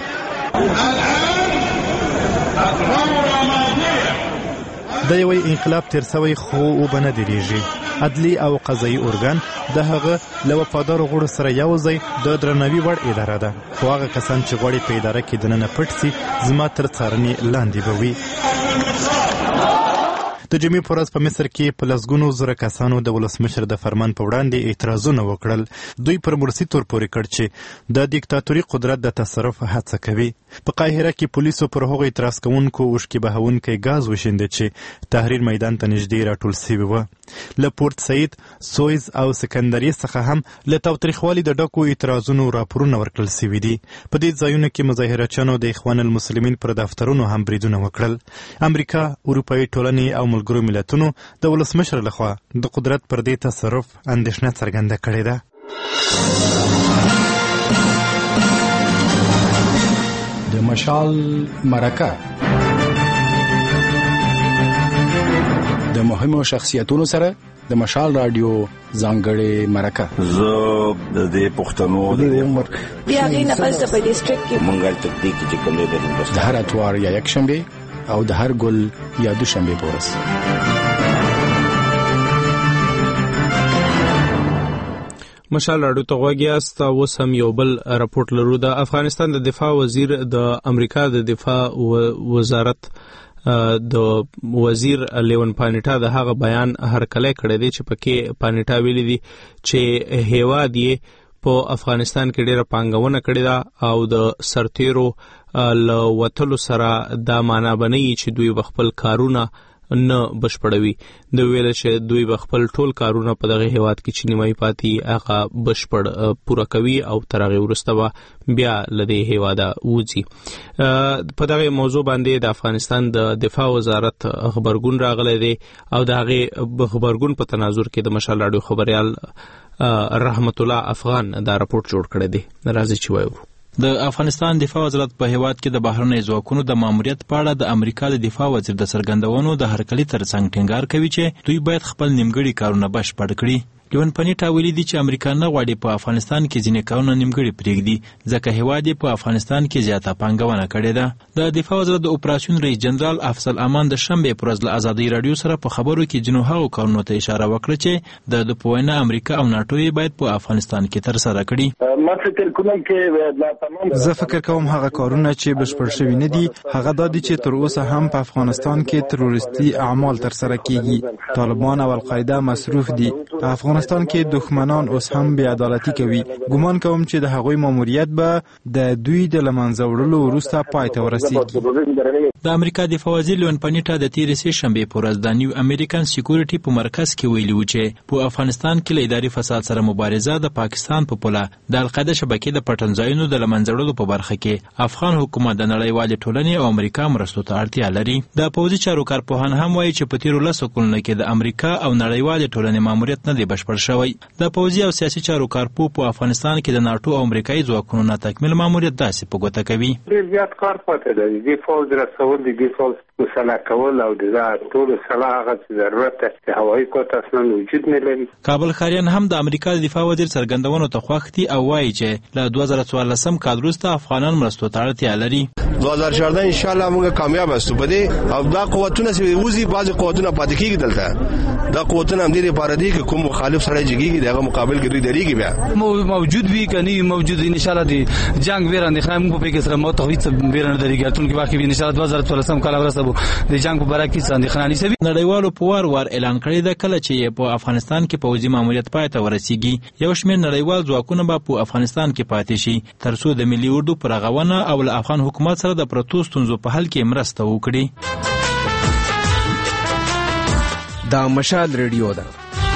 د یوې انقلاب تیر سوی خو وبه نه درېږي. عدلي او قضایي ارګان د هغه له وفادارو غړو سره یو ځای د درناوي وړ اداره ده، خو هغه کسان چې غواړي په اداره کې دننه پټ سي زما تر څارنې لاندې به وي. د جمعې په ورځ په مصر کې په لسګونو زره کسانو د ولسمشر د فرمان په وړاندې اعتراضونه وکړل. دوی پر مرسي تور پورې کړ چې د دیکتاتوري قدرت د تصرف هڅه کوي. په قاهره کې پولیسو پر هغو اعتراض کوونکو اوښکې بهونکی ګاز وشیندل چې تحریر میدان ته نږدې راټول سوي وه. له پورت سعید، سویز او سکندریه څخه هم له تاوتریخوالي د ډکو اعتراضونو راپورونه ورکړل سوي دي. په دې ځایونو کې مظاهرچیانو د اخوان المسلمین پر دفترونو هم بریدونه وکړل. امریکا، اروپایي ټولنې او ملګرو ملتونو د ولسمشر لخوا د قدرت پر دې تصرف اندېښنه څرګنده کړې ده. د مشال مرکه د مهمو شخصیتونو سره د مشال رادیو ځانګړې مرکه. زه د دې پښتنو د عمر بیا غینه پس په ډیسټریکټ کې منګل تکتیک چې کوم دی د هر اتوار یا یک شنبه او د هر ګل یا دوشنبه پورس. مشال راډیو ته غوږ یاست. اوس هم یو بل راپورټ لرو. د افغانستان د دفاع وزیر د امریکا د دفاع وزارت د وزیر لیون پانیټا د هغه بیان هرکلی کړی دی چې پکې پانیټا ویلي دي چې هیواد یې په افغانستان کې ډیره پانګونه کړې ده او د سرتیرو له وتلو سره دا معنا بنئ چې دوی خپل کارونه نه بشپړوي. د ویل چې دوی خپل ټول کارونه په دغه هیواد کې چې نیمایي پاتې هغه بشپړ پوره کوي او تر هغې وروسته به بیا له دې هیواده وځي. په دغه موضوع باندې د افغانستان د دفاع وزارت خبرګون راغلی دی او د هغې خبرګون په تناظر کې د مشال راډیو خبریال رحمت الله افغان دا راپورټ جوړ کړی دی. راځي چې وایو. د افغانستان دفاع وزارت په هیواد کې د بهرنۍ ځواکونو د ماموریت په اړه د امریکا د دفاع وزیر د څرګندونو د هرکلي ترڅنګ ټینګار کوي چې دوی باید خپل نیمګړي کارونه بشپړ کړي. لیون پانیټا ویلي دي چې امریکا نه غواړي په افغانستان کې ځینې کارونه نیمګړي پرېږدي ځکه هیواد یې په افغانستان کې زیاته پانګونه کړې ده. د دفاع وزارت د اپراسیون رئیس جنرال افضل امان د شنبې په ورځ له ازادۍ راډیو سره په خبرو کې ځینو هغو کارونو ته اشاره وکړه چې د په وینا امریکا او ناټو یې باید په افغانستان کې ترسره کړي. زه فکر کوم هغه کارونه چې بشپړ شوي نه دي هغه دا دي چې تر اوسه هم په افغانستان کې تروریستي اعمال ترسره کیږي. طالبان او القاعده مصروف دي. په افغانستان کې دښمنان اوس هم بې عدالتي کوي. ګمان کوم چې د هغوی ماموریت به د دوی د له منځه وړلو وروسته پای ته ورسیږي. د امریکا دفاع وزیر لیون پانیټا د تېرې سې شنبې په ورځ د نیو امریکن سکیورټي په مرکز کې ویلي و چې په افغانستان کې له اداري فساد سره مبارزه د پاکستان په پوله د القاعده شبکې د پټن ځایونو د له منځه وړلو په برخه کې افغان حکومت د نړیوالې ټولنې او امریکا مرستو ته اړتیا لري. د پوځي چارو کارپوهان هم وایي چې په تېرو 10 کلونو کې د امریکا او نړیوالې ټولنې ماموریت نه دی بشپړ شوی. د پوځي او سیاسي چارو کارپو په افغانستان کې د ناټو او امریکایي ځواکونو نه تکمیل ماموریت داسې په ګوته کوي. ډېر زیات کار پاتې دی. د فوج رسول دي د فوج مسله کول او د ټول سلاح هغه ضرورت د هوایي کوټ اصلا وجود نه لري. کابل ښاریان هم د امریکا د دفاع وزیر څرګندونو ته خوښ دي او وایي چې له 2014 کال وروسته افغانان مرستو ته اړتیا لري. 2014 ان شاء الله موږ کامیاب یاستو بده او دا قوتونه چې وزي بعض قوتونه پاتې کیږي دلته دا قوتونه هم دې لپاره دي چې کوم مخالف سره جګیږي دغه مقابل کې دوی درېږي بیا موجود وي کني موجود ان شاء الله دي جنگ ویران خنه موږ په کې سره مو توحید ویران درېږي ټول کې باقي ان شاء الله 2014 کال ورسره د جنگ په باره کې څنګه خناني سوي. نړیوالو په وار اعلان کړی د کله چې په افغانستان کې پوځي ماموریت پای ته ورسیږي یو شمېر نړیوال ځواکونه به په افغانستان کې پاتې شي تر څو د ملي اردو پر غوونه او له افغان حکومت سره د پروتو ستونزو په حل کې مرسته وکړي. دا مشال ریډیو ده.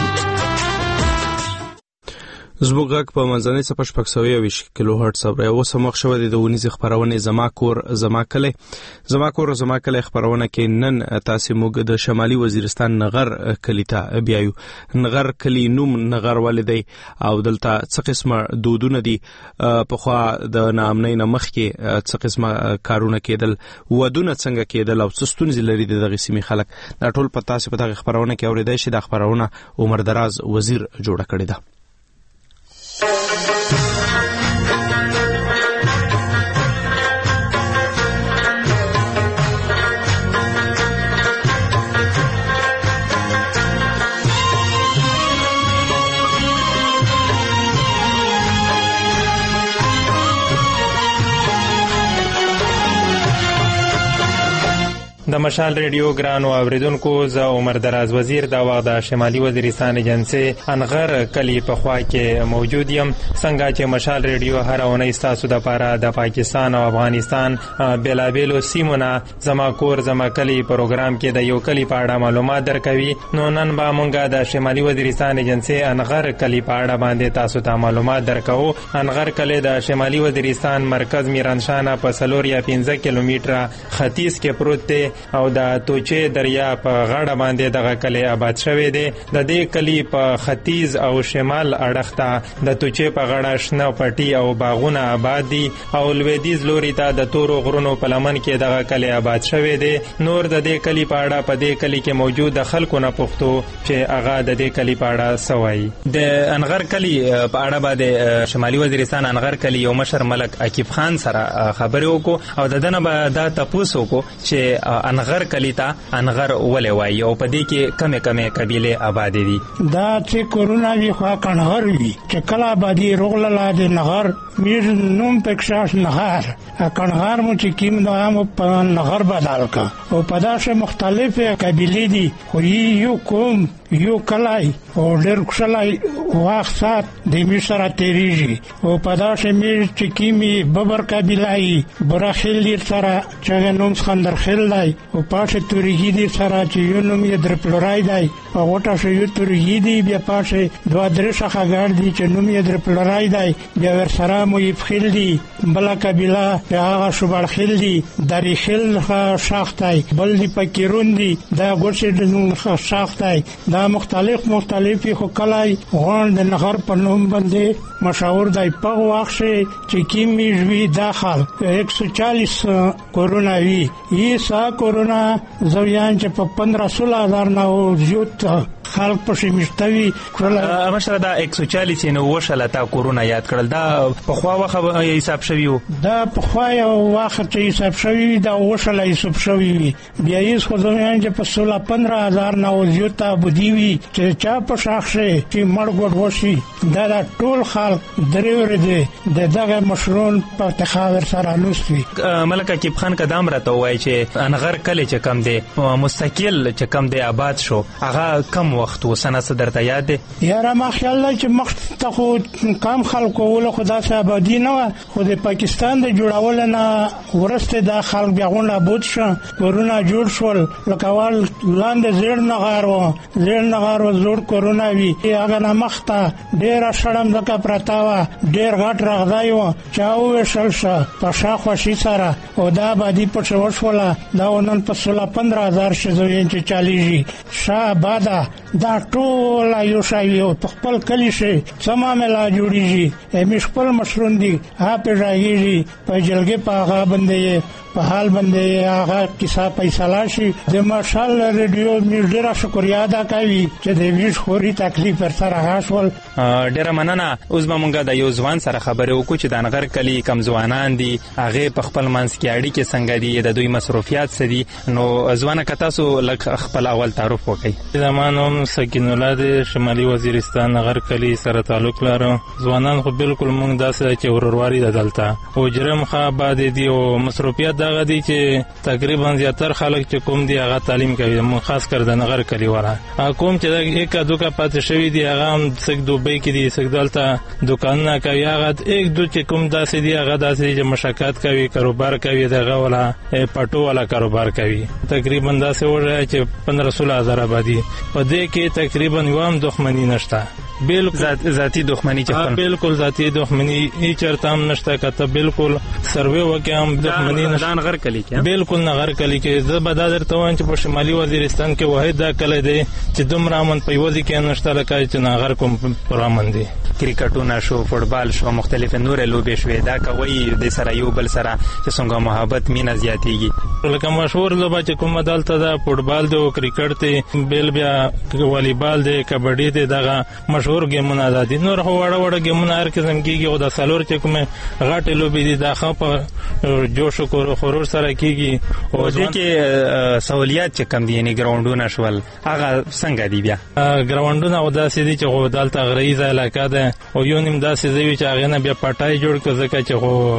زموږ غږ په منځنۍ څپه 620 کیلو هرټز اوره اوس مخ شوه د ونیزي خبرونه زما کور زما کلی خبرونه کې نن تاسو موږ د شمالي وزیرستان نغر کلی ته بیایو. نغر کلی نوم نغر والدی او دلته څه قسمه دودونه دي په خوا د نامنۍ نمخ کې څه قسمه کارونه کېدل ودونه څنګه کېدل او څه ستونزې لري دغه سیمې خلک دا ټول په تاسو په دغه خبرونه کې اوریدای شي. د خبرونه عمر دراز وزیر جوړه کړې ده. د مشال ریډیو ګرانو اوریدونکو، زه عمر دراز وزیر دا وخت د شمالي وزیرستان ایجنسی انغر کلی په خوا کې موجود یم. څنګه چې مشال ریډیو هر اونۍ ستاسو د پاره د پاکستان او افغانستان بیلابیلو سیمونه زما کور زما کلی پروګرام کې د یو کلی په اړه معلومات درکوي. نو نن به مونږ د شمالي وزیرستان ایجنسی انغر کلی په اړه باندې تاسو ته معلومات درکو. انغر کلی د شمالي وزیرستان مرکز میرانشانه په 4 یا 15 کیلومتره ختیځ کې پروت دی او د توچې دریا په غاړه باندې دغه کلی آباد شوی دی. د دې کلی په ختیځ او شمال اړخ ته د توچې په غاړه شنه پټي او باغونه آباد دي او لویدیځ لوري ته د تورو غرونو په لمن کې دغه کلی آباد شوی دی. نور د دې کلی په اړه په دې کلی کې موجود د خلکو نه پوښتو چې هغه د دې کلی په اړه څه وایي. د انغر کلی په اړه باندې شمالي وزیرستان انغر کلی یو مشر ملک عقیب خان سره خبرې وکړو او د دنه به دا تاسو کو چې انغر کلی ته انغر ولې وایي او په دې کې کمه قبیله آباد دي. دا چې کورونا وی خو کنغر وی چې کله آبادی روغله لاده نغر میر نوم پکښاش نغر کنغر مو چې کیم دا هم په نغر بدل کا او په داسه مختلفه قبیله دي خو یو کوم یو کلای او ډېر کښلای وخت سات د می سره تیریږي او په داسه میر چې کیمی ببر قبیلای برخیل دیر سره چې نوم خندرخیل دی او پاشه تورګی دیر سره چې یو نوم یې درپلورای دی او وټه شو یو تورګی دی بیا پاشه دوه درې شخه ګار دی چې نوم یې درپلورای دی بیا ور سره مو یې خیل دی بل قبیله هغه شوبړ خیل دی درې خیل شاختای بل دی پکیرون دی دا ګوښه د نوم شاختای دا مختلفي خو کلای غون د نغر په نوم باندې مشهور دی. په وخت چې کیمی ژوي داخل 140 کورونا وی یې سا کورونا زویان چې په 15,000 نه زیات خلک پښې مشتوي کړل. مشره دا 140 نو وشله تا کورونا یاد کړل دا په خوا وخه حساب شوی وو. دا په خوا یو وخت چې حساب شوی دا وشله حساب شوی بیا یې خو زموږ چې په 16-15,000 نه زیات بودی وی چې چا په شاخشه چې مړ وشي دا ټول خلک درېور دي دغه مشرون په تخاور سره لوستي. ملک عقیب خان قدم راته وای چې انغر کلی چې کم دی مستقل چې کم دی آباد شو هغه کم وخت وسنه درته یاد دی؟ یاره ما خیال دی چې مخ ته خو کم خلکو ول خدا صاحب آبادی نه خو د پاکستان د جوړول نه ورسته د خلک بیا غونډه بود شو کورونا جوړ شول لکوال لاندې زیر نغار زور کورونا وی هغه نه مخته ډیر شړم دکا پرتاوه ډیر غټ راغدایو چاو شلشه په شاخه شي سره او دا آبادی په شوشوله دا ونن په 16-15,000 شزوین چې چالیږي شاه بادا دا ټول یو شای په خپل کلی شي سما ملا جوړیږي مې خپل مشرون دي ها په راګيږي په جلګه په هغه باندې په حال باندې هغه کیسه فیصله شي. د مشال ریډیو مې ډیره شکریا ادا کوي چې د ویش خوري تکلیف پر سره غاښول. ډیره مننه. اوس به مونږ د یو ځوان سره خبرې وکړو چې د انغر کلی کم ځوانان دي هغه په خپل منځ کې اړیکې څنګه دي د دوی مصروفیات څه دي. نو ځوانه که تاسو لږ خپل اول تعارف وکړئ. زمانوم سکین الله د شمالي وزیرستان انغر کلی سره تعلق لرم. ځوانان خو بالکل مونږ داسې چې ورورواري د دلته او جرم خو آباد دي او مصروفیات دغه دي چې تقریبا زیاتره خلک چې کوم دي هغه تعلیم کوي خاص کر د نغر کلی وره کوم چې د یک دوکا پاتې شوی دی هغه هم څنګه دوبۍ کې دي څنګه دلته دکانونه کوي هغه یک دو چې کوم داسې دي هغه داسې چې مشکات کوي کاروبار کوي دغه ولا پټو ولا کاروبار کوي تقریبا داسې وره چې 15,000 آبادی په دې کې تقریبا یوام دښمنی نشته. بالکل ذاتی دښمنی چې بالکل ذاتی دښمنی هیڅ چرته هم نشته کته بالکل سروې وکم دښمنی نشته. نغر کلی کې بالکل نغر کلی کې زه به درته وایم چې په شمالي وزیرستان کې واحد دا کلی دی چې دومره امن په یوځي کې نشته لکه چې نغر کوم پرامن دی. کرکټونه شو فوټبال شو مختلف نور لوبې شوې دا کوي د سره یو بل سره چې څنګه محبت مینه زیاتېږي. لکه مشهور لوبه چې کومه دلته دا فوټبال دی او کرکټ دی بل بیا والیبال دی کبډي دی دغه مشهور څلور گیمونه دي، نور خو وړه وړه گیمونه هر قسم کېږي، او د څلور چې کومې غټې لوبې دي دا ښه په جوش و خروش سره کېږي. او دې کې سہولیات چې کم دي، یعنې ګراونډونه شول، هغه څنګه دي بیا؟ ګراونډونه او داسې دي چې خو دلته غریزه علاقه ده، او یو نیم داسې ځای وي چې هغې نه بیا پټای جوړ کړو، ځکه چې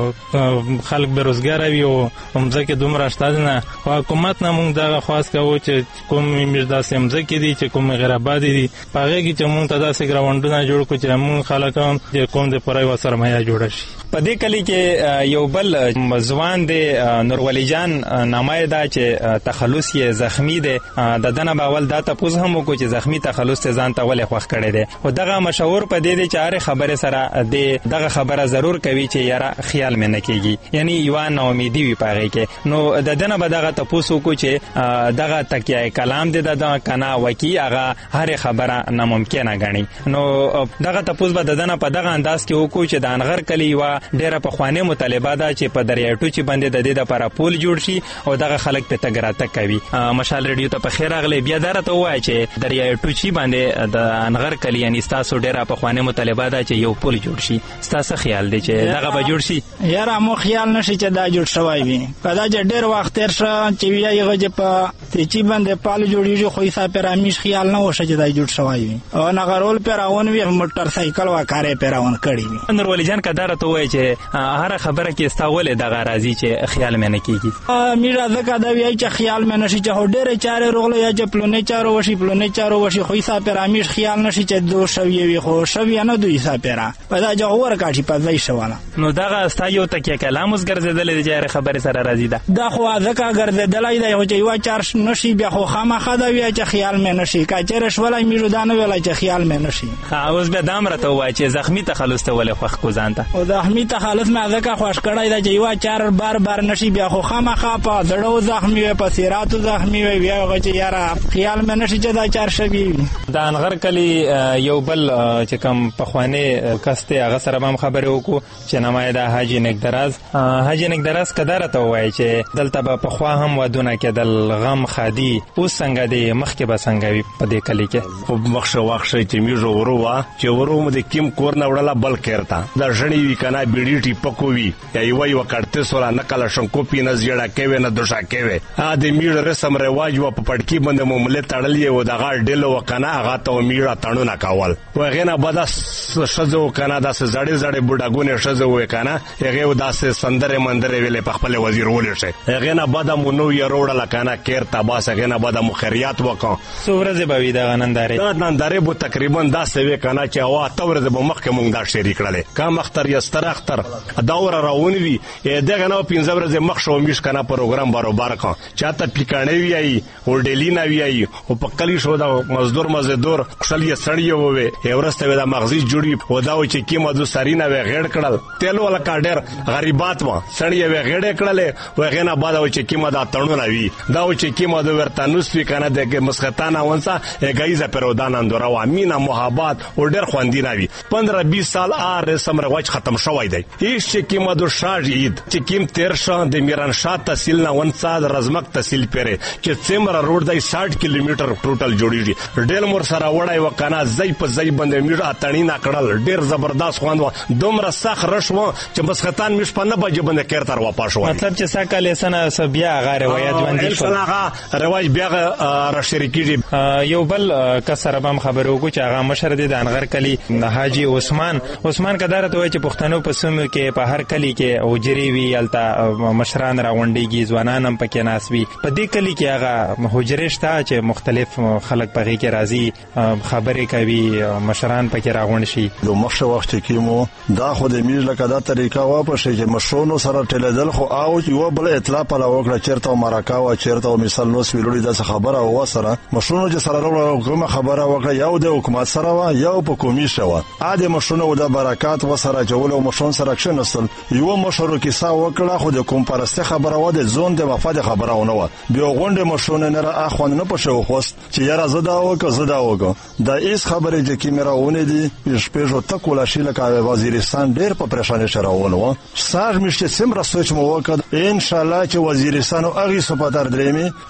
خو خلک بېروزګاره وي او مځکې دومره شته نه. خو حکومت نه مونږ دغه خواست کوو چې کومې موږ داسې مځکې دي چې کومې غیر آبادې دي، په هغې کې چې مونږ ته داسې ګراونډونه جوړ کړو چې مونږ خلک هم چې کوم د پوره یوه سرمایه جوړه شي. په دې کلي کې یو بل ځوان دی، نورولي جان نامه یې ده، چې تخلص یې زخمی دی. د ده نه به اول دا تپوس هم وکړو چې زخمی تخلص یې ځان ته ولې خوښ کړی دی. خو دغه مشهور په دې دی چې هرې خبرې سره دغه خبره ضرور کوي چې یاره خیال مې نه کېږي، یعنی یوه ناامیدي وي په هغې کې. نو د ده نه به دغه تپوس وکړو چې دغه تکیه کلام دی د ده که نه وکي هغه هرې خبره ناممکنه ګڼي. نو دغه تپوس به د ده نه په دغه انداز کې وکړو چې د انغر کلي یوه ډېره پخوانۍ مطالبه ده چې په دریای ټوچي باندې د دې دپاره پول جوړ شي او دغه خلک پې تګ راتګ کوي. مشال ریډیو ته پخیر راغلی. بیا دا راته ووایه چې دریای ټوچي باندې د انغر کلي یعنې ستاسو ډېره پخوانۍ مطالبه ده چې یو پل جوړ شي، ستاسو خیال دی چې دغه به جوړ شي؟ یاره مو خیال نشي چې دا جوړ شوی وي، په دا چې ډېر وخت تېر شه چې وایي هغه چې په تیچي باندې پال جوړېږي، خو حساب پې رامیش خیال نه وشه چې دا جوړ شوی وي، او نغرول پې راون وي، موټر سایکل و کارې پې راون کړي وي. نورولي جان که دا راته ووایه چې هره خبره کې ستا ولې دغه راځي چې خیال مې نه کېږي؟ میړه ځکه دا وایي چې خیال مې نشي چې خو ډېرې چارې روغله یا چې پلونې چارو وشي پلونې چارو وشي، خو حساب پې رامیش خیال نشي چې دو شویې وي، خو شویې نه دو حساب پې را په دا چې ورکاټي په ځای شوله. نو دغه ستا یو تکیه کلام اوس ګرځېدلی دی چې هرې خبرې سره راځي ده؟ دا خو ځکه ګرځېدلی دی خو چې یوه چار نشي بیا خو خامخا دا وایي چې خیال مې نشي، که چېرې شولی میړو دا نه ویلی چې خیال مې نشي. اوس بیا دا هم راته ووایه چې زخمي تخلص ته ولې خوښ کړو ځان ته؟ او زخمي تخلص مې ځکه خوښ کړی دی چې یوه چار بار نشي، بیا خو خامخا په زړو زخمي وي، په سیراتو زخمي وي، بیا هغه چې یاره خیال مې نشي چې دا چار شوي وي. د انغر کلي یو بل چې کوم پخوانی کس دی هغه سره به هم خبرې وکړو چې نامه یې ده حاجي نګدراز. حاجي نګدراز که دا راته ووایي چې دلته به پخوا هم ودونه کېدل، غم ښادي، اوس څنګه دی، مخکې به څنګه وي په دې کلي کې؟ خو مخشه واخښئ چې میږو ورو وه چې ورو مو د کیم کور نه وړله بل کیر ته دا ژڼې وي که نه بیړي ټیپکو وي یا یوه کړتس وله نه کله شنکوپي نه زیړکې وې نه دوشکې وې. د میړ رسم رواج وه، په پټکي باندې مملې تړلې و، دغه ډیلو وه که نه هغه ته میړه تړونه کول و. هغې نه به دا ښځه و که نه داسې زړې زړې بوډاګونې ښځه وې که نه، هغې داسې سندرې مندرې ویلې په خپلې وزیر ولېږئ. هغې نه بده مو نو یې روړله که نه کیر ته بس، هغې نه بده مو خیریات وکړو. څو ورځې به وي دغه نندارې؟ دا نندارې به تقریبا داسې وې که نه چې هوا اته ورځې به مخکې مونږ دا شریک کړلې، کم اختر یا ستر اختر دا وره راون وي، دغه نه 15 ورځې مخ شو میش که نه پروګرام باروبار کړه، چاته پیکاڼې ویایي هوډلي نه ویایي، خو په کلي شو دا مزدور مزدور کښل یې سړی ووې، وروسته یې د مغزي جوړي و دا و چې کیمه دو سرینه وې غېړ کړل، تیل ولکه ډېر غریبات وه، سړی یې وې غېړې کړلې، و هغې نه بعد و چې کیمه دا تړونه وي، دا و چې کیمه د ورتانوس وي که نه د مسختانه ونڅه هګایزه پرودان اندوره وه، مینه محبت و ډېر خوندینه وي. 15-20 سال رسم رواج ختم شوی دی. هیڅ چې کیمه دو شاژ عید چې کیم تیر شه د میرانشاه تحصیل نه ونڅه د رزمک تحصیل پرې چې څومره روډ دی 60 کیلومتر ټوټل جوړیږي، ډېر مور سره وړی و که نه ځای په ځای باندې میړ اتڼینه کړل، ډېر زبردست خوند و، دومره سخت رش و چې مسختان میش په 9 بجې باندې کیر تر واپس شو. مطلب چې سا کال سنه بیا هغه روایت ژوندي شول، هغه رواج بیا راشریکېږي. یو بل کس سره به هم خبرې وکړو چې هغه مشر دی د انغر کلي حاجي عثمان که دا راته وایي چې پښتنو په سیمو کې په هر کلي کې حجرې وي، هلته مشران راغونډېږي، ځوانان هم پکې ناست وي. په دې کلي کې هغه حجرې شته چې مختلف خلک په هغې کې راځي، خبرې کوي، مشران پکې راغونډ شي. د مخشه وخت کې مو دا خو د میز لکه دا طریقه واپسې چې مشرونو سره ټیلیدل، خو او یو بل اطلاع پله وکړه چېرته مرکه وه، چېرته مثال نو سویلوړي داسې خبره وه سره مشرونو چې سره کومه خبره وکړه یو د حکومت سره وه یو په کمیشه وه. د مشرونو د برکات وسره جوړ او مشرون سره کښېنستل، یو مشر کیسه وکړه خو د کوم پرسته خبره و، د ځون د مفاد خبره ونه و. بیا غونډې مشرونه نه را اخوان نه پښه وخوست چې یاره زه دا وکړه دا هیڅ خبرې چې کیمرا ونه دي شپږو تکولا شي لکه وزیرستان ډېر په پریشانۍ سره ونه ساج مشته سم را سوچ مو وکړ ان شاء الله چې وزیرستان او اغي سپاتار درېمي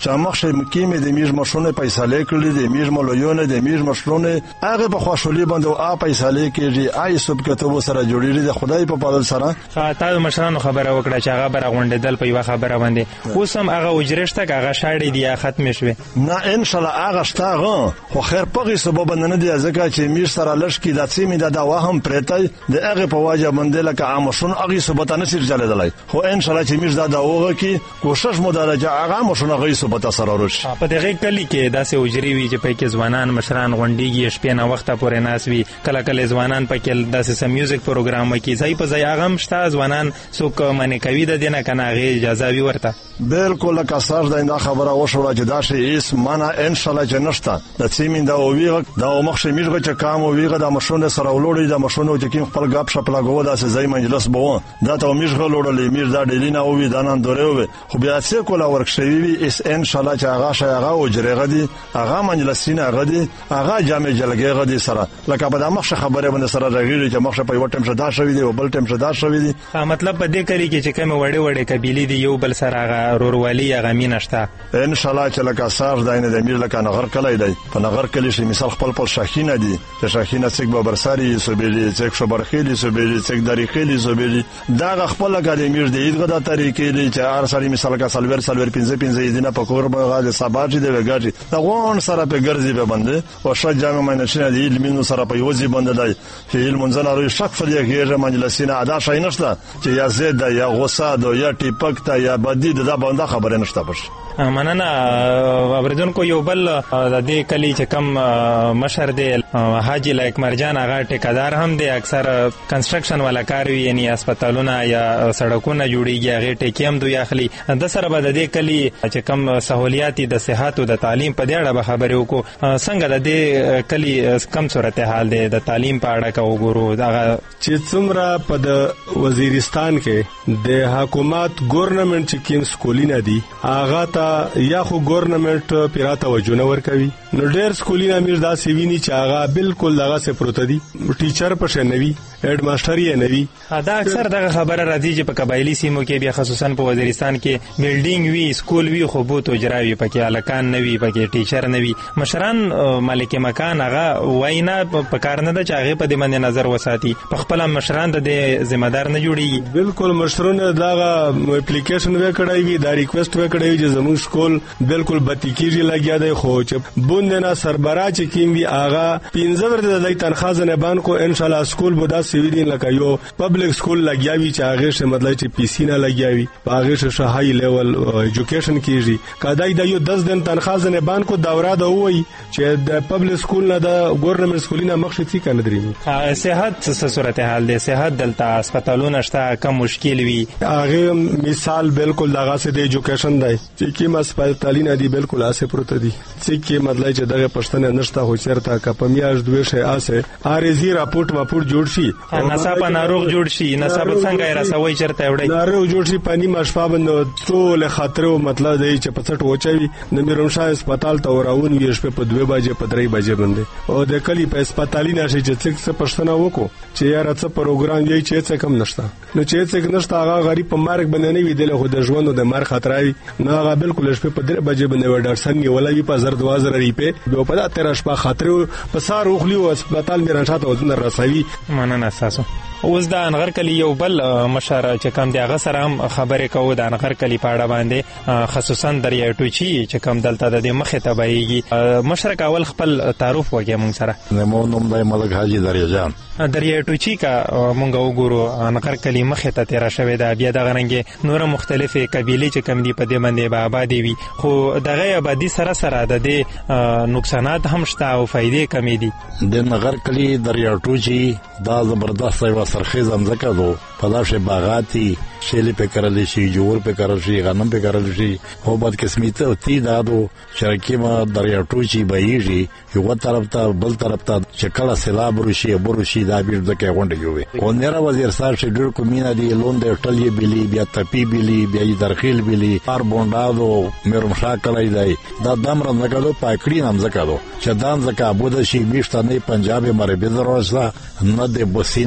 چې مخشه مکیمه د میج مشونه فیصله کړې د میج مليونه د میج مشونه هغه په خوشحالي باندې او فیصله کېږي آی سب کتابو سره جوړیږي د خدای په فضل سره. تاسو مشرانو خبره وکړه چې هغه برغونډېدل په یو خبره باندې اوس هم هغه وجرشته هغه شاړې دی ختم شوه نه ان شاء الله هغه شتاغه خو خیر پغې سبب نه دی ځکه چې میر سره لښ کې د سیمې د وهم پرېتای د هغه په واجب باندې لکه عامشون هغه ثبت نه سر جلدلای خو ان شاء الله چې میر دا وغه کې کوشش مدارجه هغه عامشون هغه ثبت سره ورش. په دغه کلی کې داسې وجري وی چې په کې ځوانان مشران غونډيږي شپې نه وخته پورې ناس وی کله کله ځوانان په کې داسې سم میوزیک پروګرام کې ځای په ځای هغه مشته ځوانان څوک منې کوي د دینه کنه هغه اجازه وی ورته بالکل لکه ساز دا خبره وشوه چې دا شی اس معنا ان شاء الله جنشتا د سیمین دا ویغه دا مخشه میرغه چې کام ویغه د مشونه سره ولوړي د مشونه چې کوم خپل غاب شپلا غو دا ځای مجلس بو دا ته میرغه لوړلې میر دا ډیلینا او وی دانان دوره وي خو بیا څه کولا ورکشوي وي اس ان شاء الله چې هغه شی هغه وجرغه دي هغه مجلسینه هغه دي هغه جامع جلګه غدي سره لکه په دا مخشه خبره باندې سره راغلي چې مخشه په وټم شدا شوی دی او بل ټم شدا شوی دی مطلب په دې کلی کې چې کوم وړې وړې قبيله دي یو بل سره هغه رورولي هغه مینشته ان شاء الله چې لکه سار داینه د امیر لکه نغر کلی دی په نغر کلی شي مثال خپل شاخینه دي چې شاخینه څنګه ببرساري سوبېلي څنګه شبرخېلي سوبېلي څنګه دریخېلي سوبېلي دا خپل لکه د امیر د عیدګه د طریقې دي چې هر سړي مثال کا سلور 15 دینه په کور باغ د سباجي دی وګاجي دا غون سره په ګرځي به باندې او شاه جامع منشنه دی علم سره په یوځي باندې دی چې علم منځنه شک فلیږي مجلسینه ادا شي نشته چې یا زید یا غصه دا یا ټیپک تا یا بدی دا باندې خبره نشته پښ مننه اوریدونکو یو بل د دې کلی چې کم مشر دی حاجی لایک مرجان هغه ټیکادار هم دی اکثر کنستراکشن والا کار وی یعنی هسپتالونه یا سړکونه جوړیږي هغه ټیکي هم دوی اخلي د سره به د دې کلی چې کم سہولیات د صحت او د تعلیم په دې اړه خبرې وکړو څنګه د دې کلی کم صورتحال دی د تعلیم په اړه کو وګورو دا چې څومره په د وزیرستان کې د حکومت ګورنمنت چې کوم سکولینه دي هغه یا خو ګورنمنت پیراته وجونه ور کوي نو ډېر سکولینه میر دا سیوینی چې هغه بالکل دغه سه پروت دي ټیچر پښه نوي هډ ماستر یې نوي دا اکثر دغه خبره راځي چې په قبایلی سیمو کې بیا خصوصا په وزیرستان کې بلډینګ وی سکول وی خو بوت او جراوی پکې الکان نوي پکې ټیچر نوي مشران مالک مکان هغه وینا په کار نه د چاغه په دې باندې نظر وساتي په خپل مشران د ذمہ دار نه جوړي بالکل مشرونه دغه اپلیکیشن وکړای وی دا ریکوست وکړای چې زموږ سکول بالکل بتیکیږي لګیا دی خو چې بوندنه سربرا چې کیم وی آغا 15 ورته د تنخواه نه بان کو ان شاء الله سکول بودا سویدین لکه یو پبلک سکول لګیاوی چې هغه څه مطلب چې پی سی نه لګیاوی هغه څه هاي لیول ایجوکیشن کیږي کدای د یو 10 دن تنخواه نه بان کو دوره دا وای چې د پبلک سکول نه د ګورنمنت سکولینه مخشي څه کنه درې صحت څه صورتحال دی صحت دلته هسپتالونه شته کم مشکل وی هغه مثال بالکل دغه سه د ایجوکیشن دی چې کی هسپتالینه دی بالکل اسه پروت دي چې کی مطلب چې دغه پښتنه نشته هو چیرته کپمیاش دوی شي اسه ارزي راپورټ جوړ شي نصاب ناروغ جوړ شي نصاب څنګه رسوي چرته وړي ناروغ جوړ شي پانی مشفا بند ټول خطر مطلب دی چې پڅټ وچوي د میرمشاه هسپتال ته وراون ویش په 2 بجې په 3 بجې باندې او د کلی په هسپتالینه شي چې څه پښتنه وکړو چې یار څه پروګرام دی چې څه کم نشته نو چې څه نشته هغه غریب په مرګ باندې نه ویدل خو د ژوند د مر خطرای نه هغه بالکل شپه په 3 بجې باندې ډاکټر سنگي ولوي په 2000 ریپه به په 13 شپه خطر په سار اوخلی او هسپتال میران شاته ودن رسوي مننه تاسو اوس د انغر کلی یو بل مشر چې کم دی هغه سره هم خبرې کوو د انغر کلی په اړه باندې خصوصا دریای ټوچی چې کم دلته د مخه تبعیږي مشرک اول خپل تعارف وکړي مونږ سره نمو نوم د ملک حاجی دریاجان دریای ټوچی کا مونږ وګورو انغر کلی مخه ته تیر شوی دا بیا د غرنګ نور مختلفه قبیله چې کم دی په دې باندې به آبادی وي خو دغه آبادی سره سره د دې نقصانات هم شته او فائدې کمی دي د انغر کلی دریای ټوچی دا زبردست و سرخیز ځمکه دو په داسې باغاتی شیلی په کرل شي جوړ په کرل شي غنم په کرل شي او بد قسمیت او تی دادو شرکی ما دریا ټوچی بهیږي یو طرف ته بل طرف ته چکلا سیلاب روشي بروشي دا بیرته کې غونډه جوړي او نره وزیر صاحب چې ډېر کومینه دی لوند ټلې بلی بیا تپی بلی بیا درخیل بلی ار بونډادو میرم شاکلای دی دا دمر نګلو پاکړی نام زکادو چې دان زکا بوده شي میشته نه پنجاب مره به ضرورت نه د بوسین مره به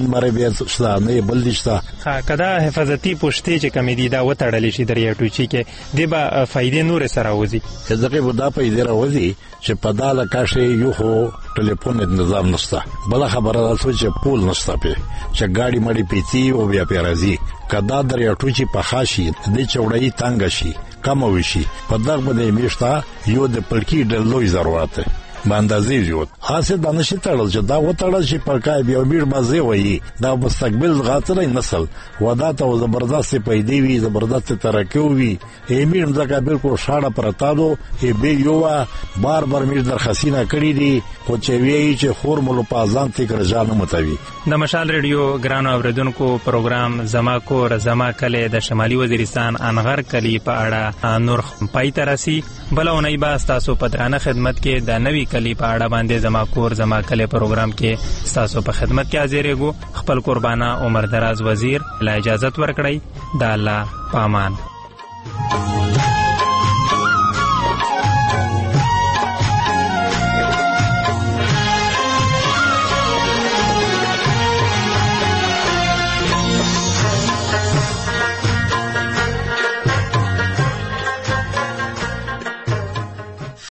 سہولیت شته نه بل دشته. کدا حفاظتي پوښتې چې کمیدي دا وتړل شي د ریاټوچي کې د به فائدې نور سره وځي. دغه ودا پیدا راوځي چې په داله کاشه یو خو ټلیفون نظام نشته. بل خبره ده چې پول نشته په چې گاډي مړی پیتی او بیا پیرازي کدا د ریاټوچي په خاصي د چوړی تنگ شي کم وشي په دغه باندې میشته یو د پلکی د لوی ضرورت باندې زیات خاصه د نشي تړل چې دا وتړل شي پر کای بیا میر مزه وي دا مستقبل غاتره نسل ودا ته زبردست پیدا وي زبردست ترقی وي امیر مزګه بالکل شاړه پرتالو به یو بار میر در خسینه کړی دي خو چې وی چې خور ملو پازان تکر ځان متوي. د مشال ریډیو ګرانو اوریدونکو پروګرام زما کور زما کله د شمالي وزیرستان انغر کلی په اړه نور پای ترسي بلونی با تاسو په درانه خدمت کې د نوي کلی په اړه باندې زما کور زما کله پروګرام کې تاسو په خدمت کې حاضرېږو. خپل قربانه عمر دراز وزیر لا اجازه ورکړی. د الله پامان.